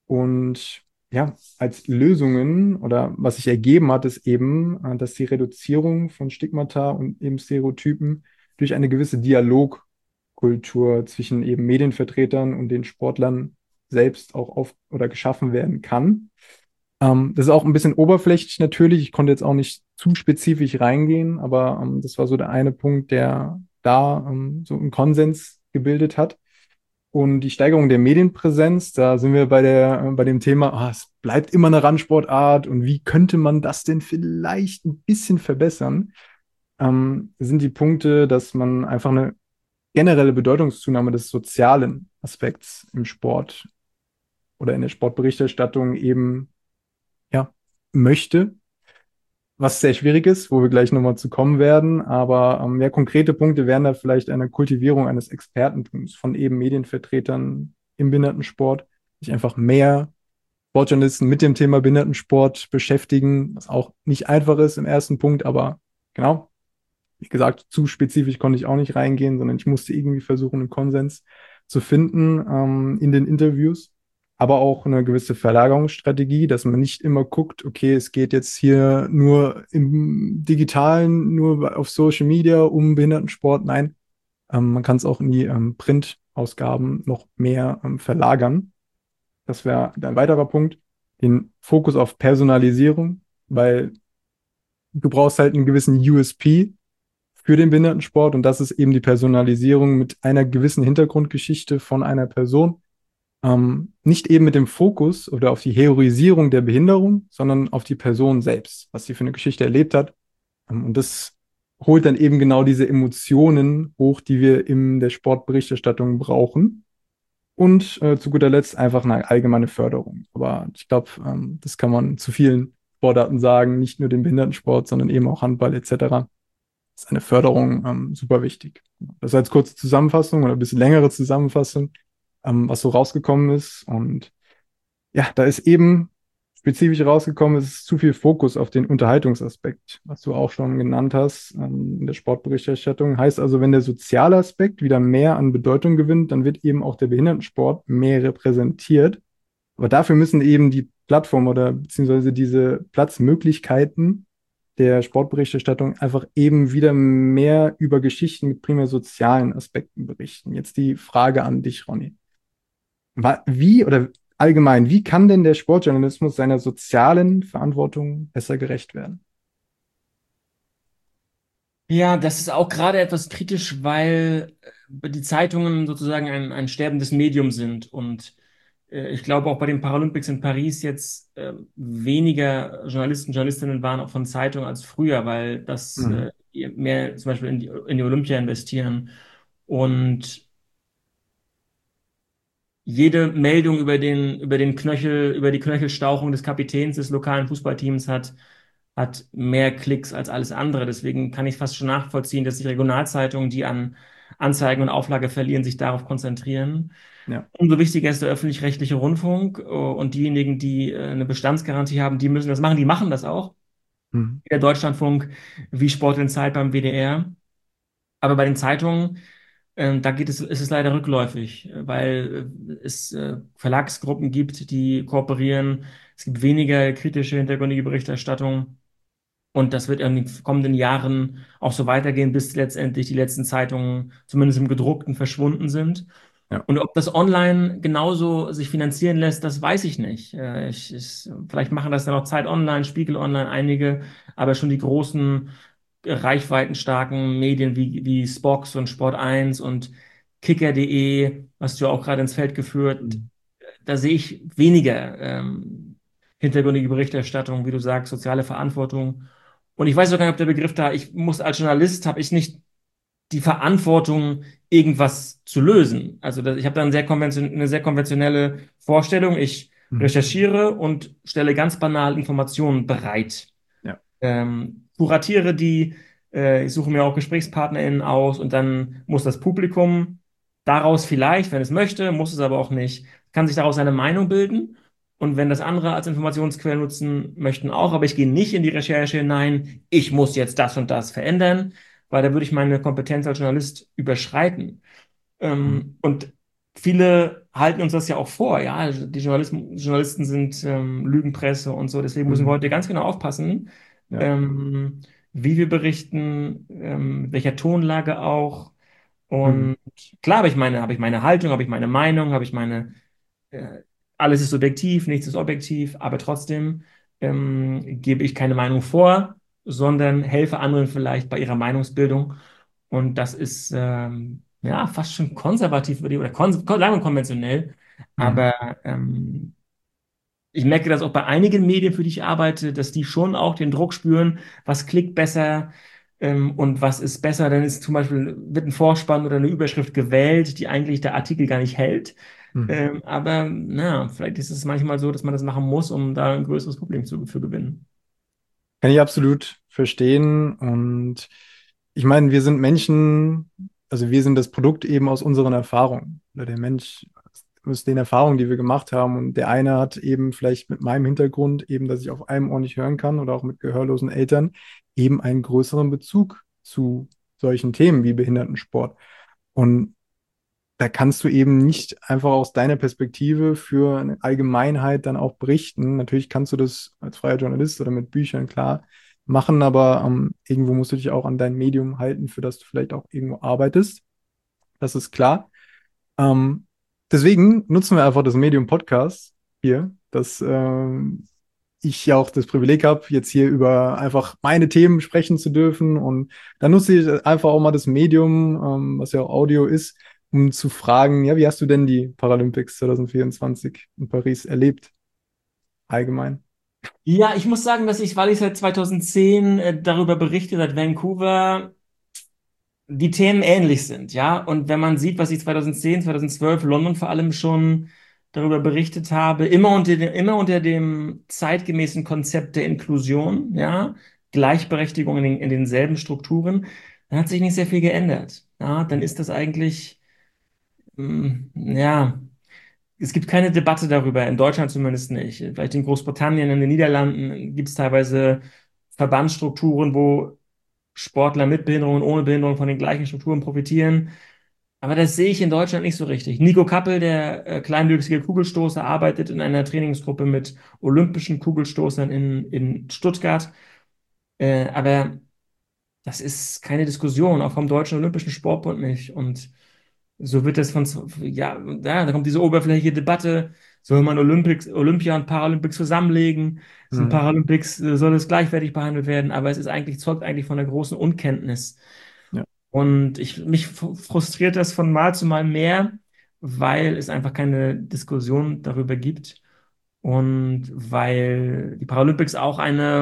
Und ja, als Lösungen oder was sich ergeben hat, ist eben, dass die Reduzierung von Stigmata und eben Stereotypen durch eine gewisse Dialogkultur zwischen eben Medienvertretern und den Sportlern selbst auch auf oder geschaffen werden kann. Das ist auch ein bisschen oberflächlich natürlich. Ich konnte jetzt auch nicht zu spezifisch reingehen, aber das war so der eine Punkt, der da so einen Konsens gebildet hat. Und die Steigerung der Medienpräsenz, da sind wir bei dem Thema, es bleibt immer eine Randsportart und wie könnte man das denn vielleicht ein bisschen verbessern? Sind die Punkte, dass man einfach eine generelle Bedeutungszunahme des sozialen Aspekts im Sport oder in der Sportberichterstattung eben ja, möchte, was sehr schwierig ist, wo wir gleich nochmal zu kommen werden. Aber mehr konkrete Punkte wären da vielleicht eine Kultivierung eines Expertentums von eben Medienvertretern im Behindertensport, sich einfach mehr Sportjournalisten mit dem Thema Behindertensport beschäftigen, was auch nicht einfach ist im ersten Punkt, aber genau, wie gesagt, zu spezifisch konnte ich auch nicht reingehen, sondern ich musste irgendwie versuchen, einen Konsens zu finden in den Interviews. Aber auch eine gewisse Verlagerungsstrategie, dass man nicht immer guckt, okay, es geht jetzt hier nur im Digitalen, nur auf Social Media um Behindertensport. Nein, man kann es auch in die Printausgaben noch mehr verlagern. Das wäre ein weiterer Punkt. Den Fokus auf Personalisierung, weil du brauchst halt einen gewissen USP für den Behindertensport und das ist eben die Personalisierung mit einer gewissen Hintergrundgeschichte von einer Person. Nicht eben mit dem Fokus oder auf die Heroisierung der Behinderung, sondern auf die Person selbst, was sie für eine Geschichte erlebt hat. Und das holt dann eben genau diese Emotionen hoch, die wir in der Sportberichterstattung brauchen. Und zu guter Letzt einfach eine allgemeine Förderung. Aber ich glaube, das kann man zu vielen Sportarten sagen, nicht nur den Behindertensport, sondern eben auch Handball etc. Ist eine Förderung super wichtig. Das als kurze Zusammenfassung oder ein bisschen längere Zusammenfassung, was so rausgekommen ist. Und ja, da ist eben spezifisch rausgekommen, es ist zu viel Fokus auf den Unterhaltungsaspekt, was du auch schon genannt hast in der Sportberichterstattung. Heißt also, wenn der soziale Aspekt wieder mehr an Bedeutung gewinnt, dann wird eben auch der Behindertensport mehr repräsentiert. Aber dafür müssen eben die Plattform oder beziehungsweise diese Platzmöglichkeiten der Sportberichterstattung einfach eben wieder mehr über Geschichten mit primär sozialen Aspekten berichten. Jetzt die Frage an dich, Ronny. Wie oder allgemein, wie kann denn der Sportjournalismus seiner sozialen Verantwortung besser gerecht werden? Ja, das ist auch gerade etwas kritisch, weil die Zeitungen sozusagen ein sterbendes Medium sind. Und ich glaube auch bei den Paralympics in Paris jetzt weniger Journalisten, Journalistinnen waren auch von Zeitungen als früher, weil das Mhm. mehr zum Beispiel in die Olympia investieren. Und jede Meldung über den Knöchel, über die Knöchelstauchung des Kapitäns des lokalen Fußballteams hat mehr Klicks als alles andere. Deswegen kann ich fast schon nachvollziehen, dass die Regionalzeitungen, die an Anzeigen und Auflage verlieren, sich darauf konzentrieren. Ja. Umso wichtiger ist der öffentlich-rechtliche Rundfunk und diejenigen, die eine Bestandsgarantie haben, die müssen das machen. Die machen das auch. Mhm. Wie der Deutschlandfunk, wie Sport in Zeit beim WDR. Aber bei den Zeitungen ist es leider rückläufig, weil es Verlagsgruppen gibt, die kooperieren. Es gibt weniger kritische hintergründige Berichterstattung. Und das wird in den kommenden Jahren auch so weitergehen, bis letztendlich die letzten Zeitungen zumindest im Gedruckten verschwunden sind. Ja. Und ob das online genauso sich finanzieren lässt, das weiß ich nicht. Vielleicht machen das dann auch Zeit Online, Spiegel Online, einige, aber schon die großen, reichweitenstarken Medien wie Spox und Sport 1 und Kicker.de, was du ja auch gerade ins Feld geführt, Mhm. da sehe ich weniger hintergründige Berichterstattung, wie du sagst, soziale Verantwortung. Und ich weiß sogar nicht, ob der Begriff da, ich muss als Journalist, habe ich nicht die Verantwortung, irgendwas zu lösen. Also ich habe da eine sehr konventionelle Vorstellung. Ich Mhm. recherchiere und stelle ganz banal Informationen bereit. Ja. Kuratiere die, ich suche mir auch GesprächspartnerInnen aus und dann muss das Publikum daraus vielleicht, wenn es möchte, muss es aber auch nicht, kann sich daraus eine Meinung bilden. Und wenn das andere als Informationsquelle nutzen möchten, auch, aber ich gehe nicht in die Recherche hinein, ich muss jetzt das und das verändern, weil da würde ich meine Kompetenz als Journalist überschreiten. Mhm. Und viele halten uns das ja auch vor, ja, also die Journalisten sind Lügenpresse und so, deswegen müssen wir Mhm. heute ganz genau aufpassen, Ja. ähm, wie wir berichten, welcher Tonlage auch. Mhm. Und klar habe ich meine Haltung, habe ich meine Meinung, äh, alles ist subjektiv, nichts ist objektiv, aber trotzdem gebe ich keine Meinung vor, sondern helfe anderen vielleicht bei ihrer Meinungsbildung. Und das ist ja fast schon konservativ oder lange konventionell. Mhm. Aber ich merke das auch bei einigen Medien, für die ich arbeite, dass die schon auch den Druck spüren, was klickt besser und was ist besser. Dann ist zum Beispiel, wird ein Vorspann oder eine Überschrift gewählt, die eigentlich der Artikel gar nicht hält. Mhm. Aber na, vielleicht ist es manchmal so, dass man das machen muss, um da ein größeres Publikum für gewinnen. Kann ich absolut verstehen. Und ich meine, wir sind Menschen, also wir sind das Produkt eben aus unseren Erfahrungen. Oder der Mensch aus den Erfahrungen, die wir gemacht haben. Und der eine hat eben vielleicht mit meinem Hintergrund, eben, dass ich auf einem Ohr nicht hören kann oder auch mit gehörlosen Eltern, eben einen größeren Bezug zu solchen Themen wie Behindertensport. Und da kannst du eben nicht einfach aus deiner Perspektive für eine Allgemeinheit dann auch berichten. Natürlich kannst du das als freier Journalist oder mit Büchern klar machen, aber irgendwo musst du dich auch an dein Medium halten, für das du vielleicht auch irgendwo arbeitest. Das ist klar. Ähm, Deswegen nutzen wir einfach das Medium Podcast hier, das ich ja auch das Privileg habe, jetzt hier über einfach meine Themen sprechen zu dürfen. Und dann nutze ich einfach auch mal das Medium, was ja auch Audio ist, um zu fragen, ja, wie hast du denn die Paralympics 2024 in Paris erlebt, allgemein? Ja, ich muss sagen, weil ich seit 2010 darüber berichte, seit Vancouver, die Themen ähnlich sind, ja. Und wenn man sieht, was ich 2010, 2012, London vor allem schon darüber berichtet habe, immer unter dem zeitgemäßen Konzept der Inklusion, ja, Gleichberechtigung in denselben Strukturen, dann hat sich nicht sehr viel geändert. Ja, dann ist das eigentlich, ja, es gibt keine Debatte darüber, in Deutschland zumindest nicht. Vielleicht in Großbritannien, in den Niederlanden gibt es teilweise Verbandsstrukturen, wo Sportler mit Behinderung und ohne Behinderung von den gleichen Strukturen profitieren. Aber das sehe ich in Deutschland nicht so richtig. Nico Kappel, der kleinwüchsige Kugelstoßer, arbeitet in einer Trainingsgruppe mit olympischen Kugelstoßern in Stuttgart. Aber das ist keine Diskussion, auch vom Deutschen Olympischen Sportbund nicht. Und so wird das ja, da kommt diese oberflächliche Debatte, soll man Olympia und Paralympics zusammenlegen? Sind Mhm. Paralympics, soll es gleichwertig behandelt werden? Aber zeugt eigentlich von einer großen Unkenntnis. Ja. Und mich frustriert das von Mal zu Mal mehr, weil es einfach keine Diskussion darüber gibt und weil die Paralympics auch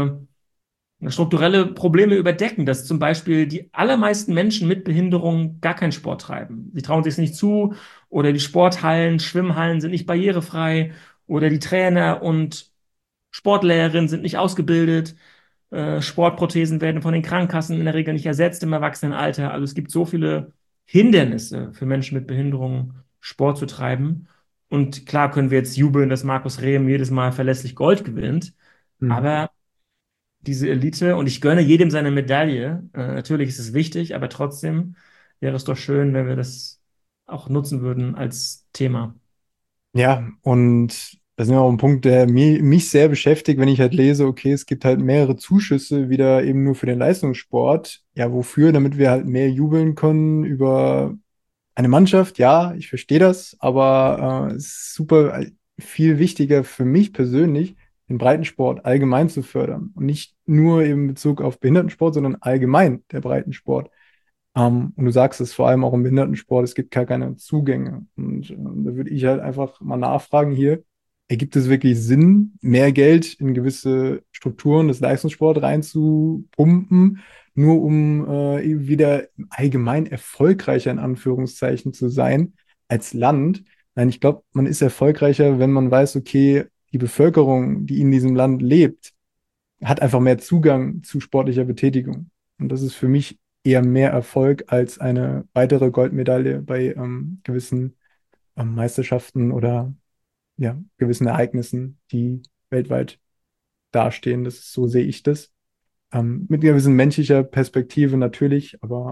strukturelle Probleme überdecken, dass zum Beispiel die allermeisten Menschen mit Behinderung gar keinen Sport treiben. Sie trauen sich es nicht zu oder die Sporthallen, Schwimmhallen sind nicht barrierefrei oder die Trainer und Sportlehrerinnen sind nicht ausgebildet. Sportprothesen werden von den Krankenkassen in der Regel nicht ersetzt im Erwachsenenalter. Also es gibt so viele Hindernisse für Menschen mit Behinderung, Sport zu treiben. Und klar können wir jetzt jubeln, dass Markus Rehm jedes Mal verlässlich Gold gewinnt. Mhm. Aber diese Elite, und ich gönne jedem seine Medaille, natürlich ist es wichtig, aber trotzdem wäre es doch schön, wenn wir das auch nutzen würden als Thema. Ja, und das ist ja auch ein Punkt, der mich sehr beschäftigt, wenn ich halt lese, okay, es gibt halt mehrere Zuschüsse wieder eben nur für den Leistungssport. Ja, wofür? Damit wir halt mehr jubeln können über eine Mannschaft. Ja, ich verstehe das, aber es ist super viel wichtiger für mich persönlich, den Breitensport allgemein zu fördern. Und nicht nur in Bezug auf Behindertensport, sondern allgemein der Breitensport. Und du sagst es vor allem auch im Behindertensport, es gibt gar keine Zugänge. Und da würde ich halt einfach mal nachfragen hier, ergibt es wirklich Sinn, mehr Geld in gewisse Strukturen des Leistungssports reinzupumpen, nur um eben wieder allgemein erfolgreicher in Anführungszeichen zu sein als Land? Nein, ich glaube, man ist erfolgreicher, wenn man weiß, okay, die Bevölkerung, die in diesem Land lebt, hat einfach mehr Zugang zu sportlicher Betätigung. Und das ist für mich eher mehr Erfolg als eine weitere Goldmedaille bei gewissen Meisterschaften oder ja, gewissen Ereignissen, die weltweit dastehen. So sehe ich das. Mit einer gewissen menschlicher Perspektive natürlich, aber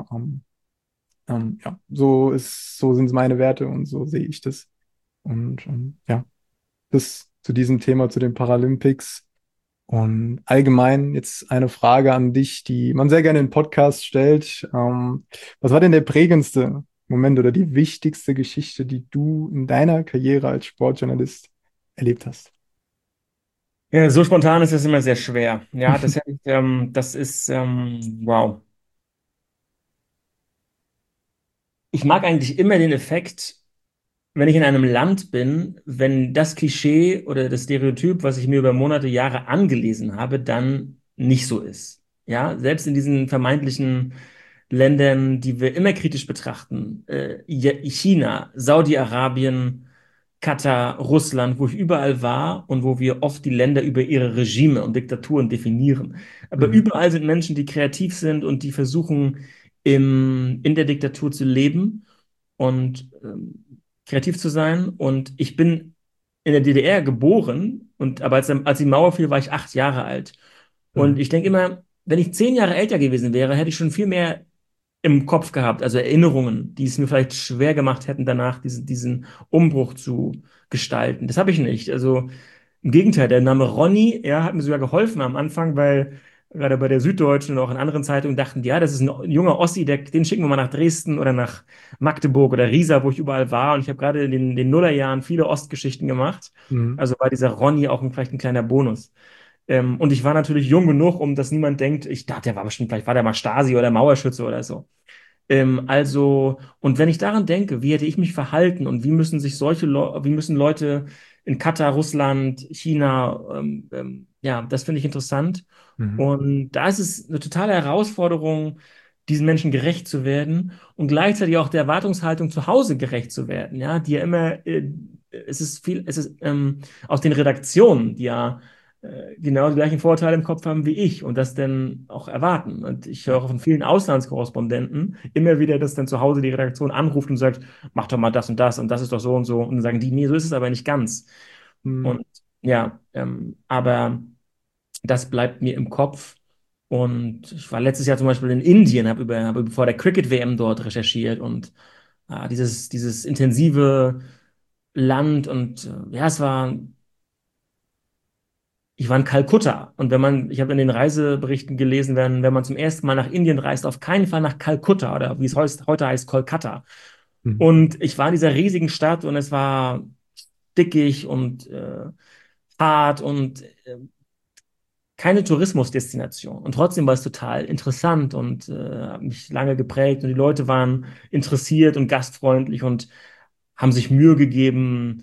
ja, so sind es meine Werte und so sehe ich das. Und ja, das zu diesem Thema, zu den Paralympics. Und allgemein jetzt eine Frage an dich, die man sehr gerne in Podcasts stellt. Was war denn der prägendste Moment oder die wichtigste Geschichte, die du in deiner Karriere als Sportjournalist erlebt hast? Ja, so spontan ist es immer sehr schwer. Ja, das ist, wow. Ich mag eigentlich immer den Effekt, wenn ich in einem Land bin, wenn das Klischee oder das Stereotyp, was ich mir über Monate, Jahre angelesen habe, dann nicht so ist. Ja, selbst in diesen vermeintlichen Ländern, die wir immer kritisch betrachten, China, Saudi-Arabien, Katar, Russland, wo ich überall war und wo wir oft die Länder über ihre Regime und Diktaturen definieren. Aber Mhm. überall sind Menschen, die kreativ sind und die versuchen, in der Diktatur zu leben und kreativ zu sein. Und ich bin in der DDR geboren, aber als die Mauer fiel, war ich 8 Jahre alt. Und Mhm. ich denke immer, wenn ich 10 Jahre älter gewesen wäre, hätte ich schon viel mehr im Kopf gehabt, also Erinnerungen, die es mir vielleicht schwer gemacht hätten, danach diesen Umbruch zu gestalten. Das habe ich nicht. Also im Gegenteil, der Name Ronny, er hat mir sogar geholfen am Anfang, weil gerade bei der Süddeutschen und auch in anderen Zeitungen dachten, ja, das ist ein junger Ossi, den schicken wir mal nach Dresden oder nach Magdeburg oder Riesa, wo ich überall war. Und ich habe gerade in den Nullerjahren viele Ostgeschichten gemacht. Mhm. Also war dieser Ronny auch vielleicht ein kleiner Bonus. Und ich war natürlich jung genug, um dass niemand denkt, ich dachte, der war bestimmt, vielleicht war der mal Stasi oder Mauerschütze oder so. Und wenn ich daran denke, wie hätte ich mich verhalten und wie müssen Leute in Katar, Russland, China, ja, das finde ich interessant. Mhm. Und da ist es eine totale Herausforderung, diesen Menschen gerecht zu werden und gleichzeitig auch der Erwartungshaltung zu Hause gerecht zu werden, ja, die ja immer, es ist aus den Redaktionen, die ja genau die gleichen Vorteile im Kopf haben wie ich und das dann auch erwarten. Und ich höre von vielen Auslandskorrespondenten immer wieder, dass dann zu Hause die Redaktion anruft und sagt, mach doch mal das und das ist doch so und so. Und dann sagen die, nee, so ist es aber nicht ganz. Mhm. Und ja, aber das bleibt mir im Kopf. Und ich war letztes Jahr zum Beispiel in Indien, habe vor der Cricket-WM dort recherchiert und dieses intensive Land und ja, ich war in Kalkutta und ich habe in den Reiseberichten gelesen, wenn man zum ersten Mal nach Indien reist, auf keinen Fall nach Kalkutta oder wie es heute heißt, Kolkata. Mhm. Und ich war in dieser riesigen Stadt und es war dickig und hart und keine Tourismusdestination. Und trotzdem war es total interessant und hat mich lange geprägt und die Leute waren interessiert und gastfreundlich und haben sich Mühe gegeben,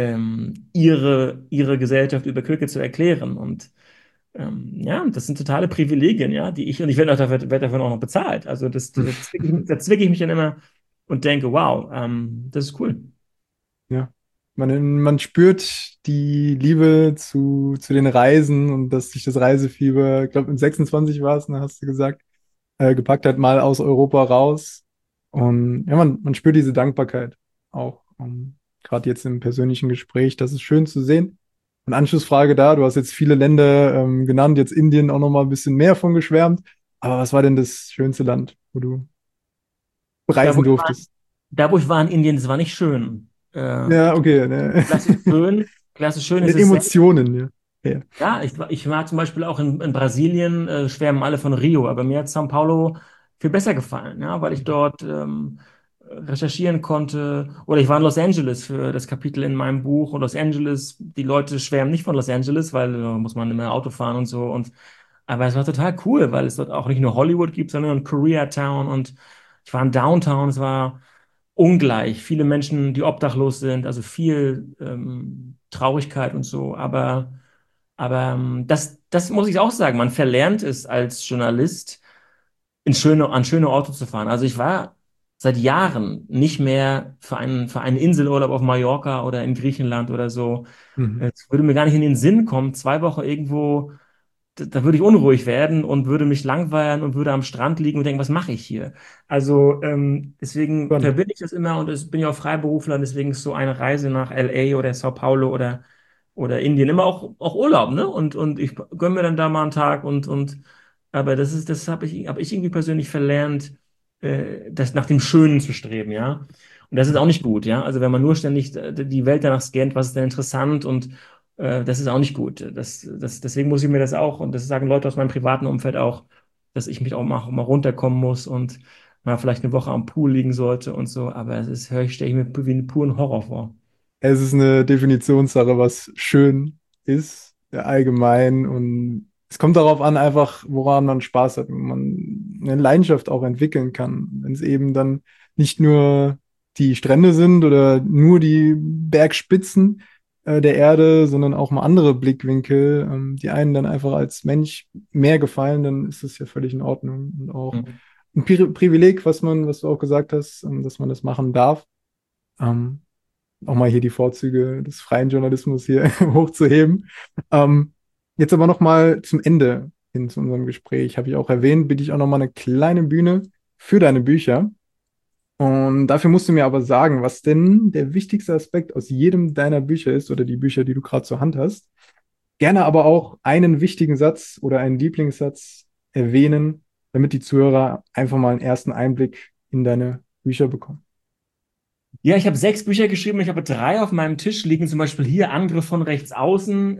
ihre Gesellschaft über Cricket zu erklären. Und ja, das sind totale Privilegien, ja, und ich werd dafür auch noch bezahlt. Also da zwicke ich mich dann immer und denke, wow, das ist cool. Ja. Man spürt die Liebe zu den Reisen und dass sich das Reisefieber, ich glaube, im 26 war es, ne, hast du gesagt, gepackt hat, mal aus Europa raus. Und ja, man spürt diese Dankbarkeit auch. Gerade jetzt im persönlichen Gespräch, das ist schön zu sehen. Und Anschlussfrage da, du hast jetzt viele Länder genannt, jetzt Indien auch noch mal ein bisschen mehr von geschwärmt. Aber was war denn das schönste Land, wo du Da, wo reisen ich war, durftest? Da, wo ich war in Indien, das war nicht schön. Ja, okay. Ne. Klassisch schön Von ist den es selbst. Emotionen, ja. Ja. Ja, ich mag zum Beispiel auch in Brasilien, schwärmen alle von Rio, aber mir hat São Paulo viel besser gefallen, ja, weil ich dort recherchieren konnte. Oder ich war in Los Angeles für das Kapitel in meinem Buch. Und Los Angeles, die Leute schwärmen nicht von Los Angeles, weil muss man immer Auto fahren und so. Aber es war total cool, weil es dort auch nicht nur Hollywood gibt, sondern Koreatown. Und ich war in Downtown, es war ungleich. Viele Menschen, die obdachlos sind, also viel Traurigkeit und so. Aber das muss ich auch sagen, man verlernt es als Journalist, an schöne Orte zu fahren. Also ich war seit Jahren nicht mehr für einen Inselurlaub auf Mallorca oder in Griechenland oder so. Mhm. Es würde mir gar nicht in den Sinn kommen, 2 Wochen irgendwo, da würde ich unruhig werden und würde mich langweilen und würde am Strand liegen und denken, was mache ich hier? Also deswegen Spannend. verbinde ich das immer und bin ja auch Freiberufler, deswegen ist so eine Reise nach LA oder Sao Paulo oder Indien immer auch Urlaub, ne? Und ich gönne mir dann da mal einen Tag aber das hab ich irgendwie persönlich verlernt, das nach dem Schönen zu streben, ja. Und das ist auch nicht gut, ja. Also wenn man nur ständig die Welt danach scannt, was ist denn interessant und das ist auch nicht gut. Deswegen muss ich mir das auch, und das sagen Leute aus meinem privaten Umfeld auch, dass ich mich auch mal runterkommen muss und mal vielleicht eine Woche am Pool liegen sollte und so. Aber stelle ich mir wie einen puren Horror vor. Es ist eine Definitionssache, was schön ist, allgemein. Und es kommt darauf an, einfach, woran man Spaß hat, wo man eine Leidenschaft auch entwickeln kann. Wenn es eben dann nicht nur die Strände sind oder nur die Bergspitzen der Erde, sondern auch mal andere Blickwinkel, die einen dann einfach als Mensch mehr gefallen, dann ist das ja völlig in Ordnung. Und auch Mhm. ein Privileg, was du auch gesagt hast, dass man das machen darf. Ähm, auch mal hier die Vorzüge des freien Journalismus hier hochzuheben. Ähm, Jetzt aber noch mal zum Ende hin zu unserem Gespräch, habe ich auch erwähnt, biete ich auch noch mal eine kleine Bühne für deine Bücher. Und dafür musst du mir aber sagen, was denn der wichtigste Aspekt aus jedem deiner Bücher ist oder die Bücher, die du gerade zur Hand hast. Gerne aber auch einen wichtigen Satz oder einen Lieblingssatz erwähnen, damit die Zuhörer einfach mal einen ersten Einblick in deine Bücher bekommen. Ja, ich habe 6 Bücher geschrieben. Ich habe 3 auf meinem Tisch liegen. Zum Beispiel hier Angriff von rechts außen.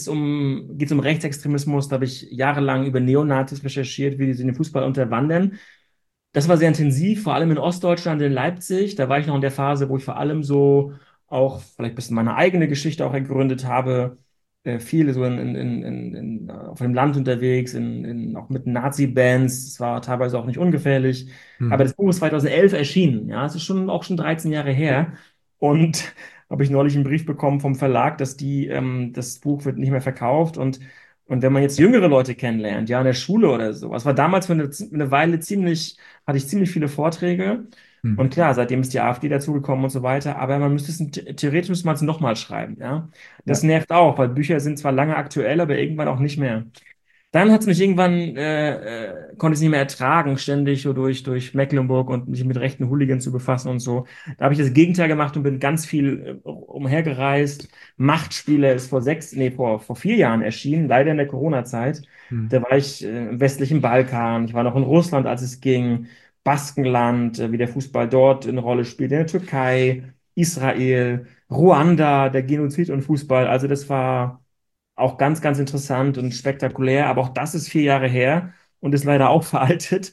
Geht um Rechtsextremismus. Da habe ich jahrelang über Neonazis recherchiert, wie die den Fußball unterwandern. Das war sehr intensiv, vor allem in Ostdeutschland, in Leipzig. Da war ich noch in der Phase, wo ich vor allem so auch vielleicht ein bisschen meine eigene Geschichte auch ergründet habe. viel so auf dem Land unterwegs, auch mit Nazi-Bands. Es war teilweise auch nicht ungefährlich. Aber Mhm. das Buch ist 2011 erschienen. Ja, es ist schon 13 Jahre her. Und habe ich neulich einen Brief bekommen vom Verlag, dass das Buch wird nicht mehr verkauft. Und wenn man jetzt jüngere Leute kennenlernt, ja, in der Schule oder so, es war damals für eine Weile hatte ich ziemlich viele Vorträge. Mhm. Und klar, seitdem ist die AfD dazugekommen und so weiter. Aber man müsste theoretisch müsste man es nochmal schreiben, ja. Das Ja. nervt auch, weil Bücher sind zwar lange aktuell, aber irgendwann auch nicht mehr. Dann hat es mich irgendwann, konnte ich es nicht mehr ertragen, ständig so durch Mecklenburg und mich mit rechten Hooligans zu befassen und so. Da habe ich das Gegenteil gemacht und bin ganz viel umhergereist. Machtspiele ist vor 4 Jahren erschienen, leider in der Corona-Zeit. Mhm. Da war ich im westlichen Balkan, ich war noch in Russland, als es ging, Baskenland, wie der Fußball dort eine Rolle spielt, in der Türkei, Israel, Ruanda, der Genozid und Fußball. Also das war auch ganz, ganz interessant und spektakulär, aber auch das ist 4 Jahre her und ist leider auch veraltet.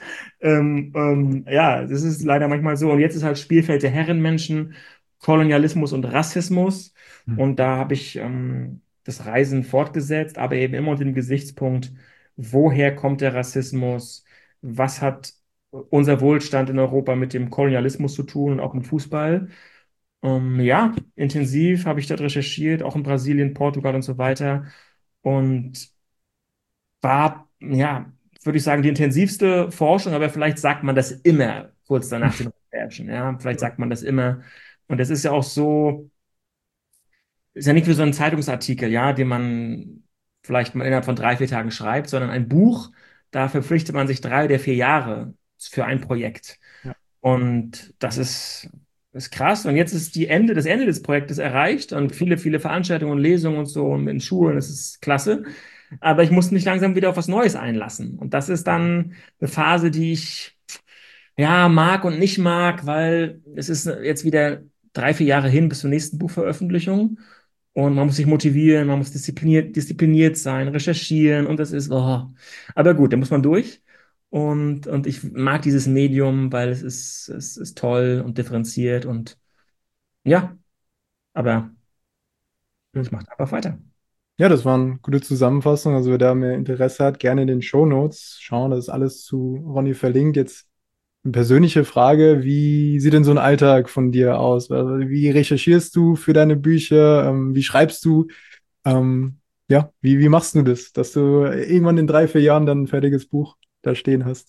Ja, das ist leider manchmal so. Und jetzt ist halt Spielfeld der Herrenmenschen, Kolonialismus und Rassismus. Mhm. Und da habe ich das Reisen fortgesetzt, aber eben immer unter dem Gesichtspunkt, woher kommt der Rassismus? Was hat unser Wohlstand in Europa mit dem Kolonialismus zu tun und auch mit Fußball? Ja, intensiv habe ich dort recherchiert, auch in Brasilien, Portugal und so weiter. Und war, ja, würde ich sagen, die intensivste Forschung, aber vielleicht sagt man das immer kurz danach den Recherchen. Ja, vielleicht sagt man das immer. Und das ist ja auch so, ist ja nicht wie so ein Zeitungsartikel, ja, den man vielleicht mal innerhalb von 3, 4 Tagen schreibt, sondern ein Buch, da verpflichtet man sich 3 oder 4 Jahre für ein Projekt. Ja. Und ist krass. Und jetzt ist das Ende des Projektes erreicht und viele, viele Veranstaltungen und Lesungen und so in Schulen. Das ist klasse. Aber ich muss mich langsam wieder auf was Neues einlassen. Und das ist dann eine Phase, die ich ja mag und nicht mag, weil es ist jetzt wieder 3, 4 Jahre hin bis zur nächsten Buchveröffentlichung. Und man muss sich motivieren, man muss diszipliniert sein, recherchieren und das ist, oh. Aber gut, da muss man durch. Und ich mag dieses Medium, weil es ist toll und differenziert und ja, aber ich mache einfach weiter. Ja, das war eine gute Zusammenfassung. Also wer da mehr Interesse hat, gerne in den Shownotes schauen. Das ist alles zu Ronny verlinkt. Jetzt eine persönliche Frage. Wie sieht denn so ein Alltag von dir aus? Also, wie recherchierst du für deine Bücher? Wie schreibst du? Ja, wie machst du das, dass du irgendwann in 3, 4 Jahren dann ein fertiges Buch da stehen hast?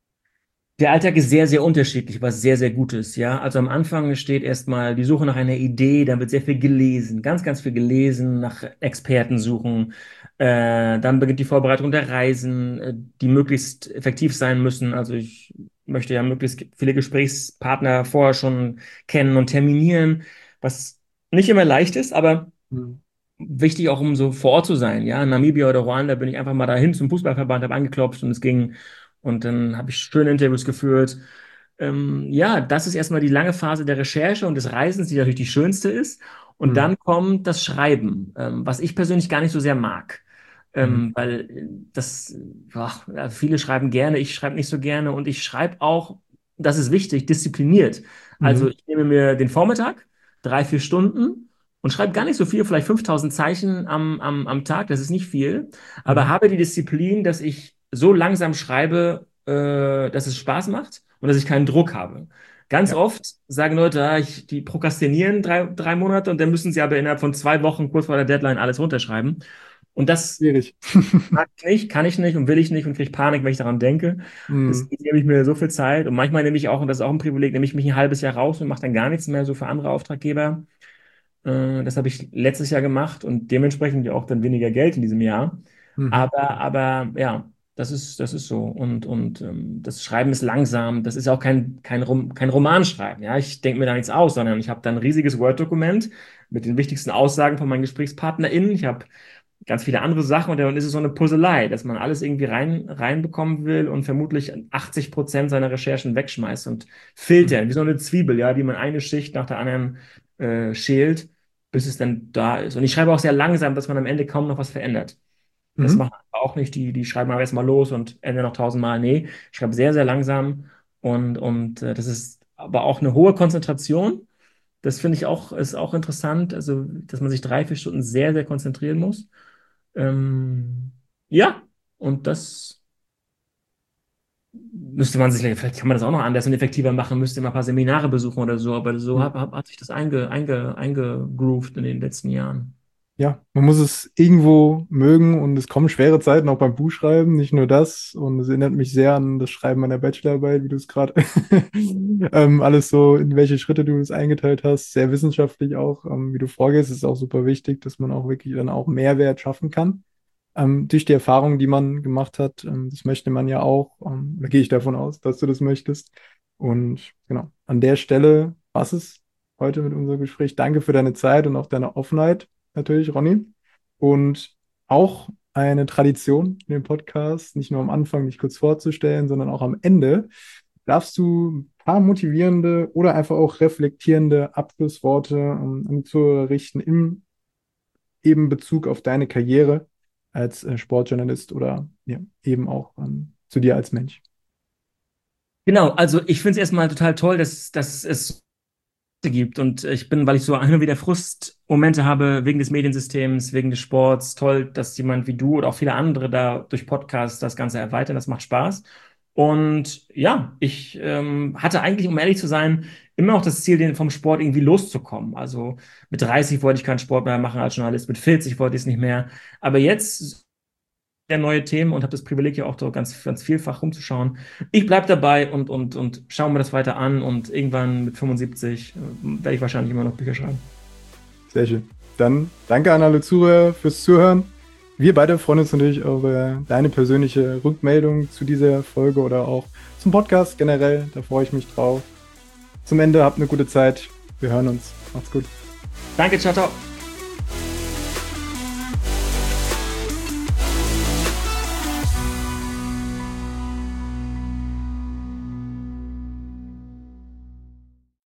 Der Alltag ist sehr, sehr unterschiedlich, was sehr, sehr gut ist, ja. Also am Anfang steht erstmal die Suche nach einer Idee, dann wird sehr viel gelesen, ganz, ganz viel gelesen, nach Experten suchen. Dann beginnt die Vorbereitung der Reisen, die möglichst effektiv sein müssen. Also ich möchte ja möglichst viele Gesprächspartner vorher schon kennen und terminieren, was nicht immer leicht ist, aber Hm. wichtig auch, um so vor Ort zu sein. Ja, in Namibia oder Ruanda bin ich einfach mal dahin zum Fußballverband, habe angeklopft und es ging. Und dann habe ich schöne Interviews geführt. Ja, das ist erstmal die lange Phase der Recherche und des Reisens, die natürlich die schönste ist. Und Hm. dann kommt das Schreiben, was ich persönlich gar nicht so sehr mag. Mhm. Weil das, ach, ja, viele schreiben gerne, ich schreibe nicht so gerne und ich schreibe auch, das ist wichtig, diszipliniert. Also Mhm. ich nehme mir den Vormittag, 3, 4 Stunden und schreibe gar nicht so viel, vielleicht 5000 Zeichen am Tag, das ist nicht viel, aber Mhm. habe die Disziplin, dass ich so langsam schreibe, dass es Spaß macht und dass ich keinen Druck habe. Ganz Ja, oft sagen Leute, die prokrastinieren 3 Monate und dann müssen sie aber innerhalb von 2 Wochen kurz vor der Deadline alles runterschreiben. Und das schwierig. mag ich nicht, kann ich nicht und will ich nicht und kriege Panik, wenn ich daran denke. Mhm. Deswegen nehme ich mir so viel Zeit und manchmal nehme ich auch, und das ist auch ein Privileg, nehme ich mich ein halbes Jahr raus und mache dann gar nichts mehr so für andere Auftraggeber. Das habe ich letztes Jahr gemacht und dementsprechend ja auch dann weniger Geld in diesem Jahr. Mhm. Aber ja, das ist so. Und das Schreiben ist langsam. Das ist auch kein Romanschreiben. Ja, ich denke mir da nichts aus, sondern ich habe dann ein riesiges Word-Dokument mit den wichtigsten Aussagen von meinen GesprächspartnerInnen. Ich habe ganz viele andere Sachen und dann ist es so eine Puzzlei, dass man alles irgendwie reinbekommen will und vermutlich 80% seiner Recherchen wegschmeißt und filtern, wie so eine Zwiebel, ja, die man eine Schicht nach der anderen schält, bis es dann da ist. Und ich schreibe auch sehr langsam, dass man am Ende kaum noch was verändert. Das Mhm. macht man auch nicht, die schreiben aber erstmal los und ändern noch 1000 Mal. Nee, ich schreibe sehr, sehr langsam und das ist aber auch eine hohe Konzentration Das finde ich auch, ist auch interessant, also dass man sich 3, 4 Stunden sehr, sehr konzentrieren muss. Ähm, ja, und das müsste man sich, vielleicht kann man das auch noch anders und effektiver machen, müsste mal ein paar Seminare besuchen oder so, aber so hat sich das eingegroovt in den letzten Jahren. Ja, man muss es irgendwo mögen und es kommen schwere Zeiten auch beim Buchschreiben, nicht nur das. Und es erinnert mich sehr an das Schreiben meiner Bachelorarbeit, wie du es gerade alles so, in welche Schritte du es eingeteilt hast, sehr wissenschaftlich auch, wie du vorgehst, ist auch super wichtig, dass man auch wirklich dann auch Mehrwert schaffen kann. Durch die Erfahrung, die man gemacht hat, das möchte man ja auch, da gehe ich davon aus, dass du das möchtest. Und genau, an der Stelle war es heute mit unserem Gespräch. Danke für deine Zeit und auch deine Offenheit natürlich, Ronny. Und auch eine Tradition in dem Podcast, nicht nur am Anfang mich kurz vorzustellen, sondern auch am Ende, darfst du ein paar motivierende oder einfach auch reflektierende Abschlussworte an die Zuhörer richten im eben Bezug auf deine Karriere als Sportjournalist oder ja, eben auch zu dir als Mensch. Genau, also ich finde es erstmal total toll, dass es gibt. Und ich bin, weil ich so hin und wieder Frustmomente habe wegen des Mediensystems, wegen des Sports, toll, dass jemand wie du oder auch viele andere da durch Podcasts das Ganze erweitern. Das macht Spaß. Und ja, ich hatte eigentlich, um ehrlich zu sein, immer noch das Ziel, vom Sport irgendwie loszukommen. Also mit 30 wollte ich keinen Sport mehr machen als Journalist, mit 40 wollte ich es nicht mehr. Aber jetzt ja neue Themen und habe das Privileg ja auch so ganz, ganz vielfach rumzuschauen. Ich bleibe dabei und schaue mir das weiter an und irgendwann mit 75 werde ich wahrscheinlich immer noch Bücher schreiben. Sehr schön. Dann danke an alle Zuhörer fürs Zuhören. Wir beide freuen uns natürlich über deine persönliche Rückmeldung zu dieser Folge oder auch zum Podcast generell. Da freue ich mich drauf. Zum Ende habt eine gute Zeit. Wir hören uns. Macht's gut. Danke, ciao, ciao.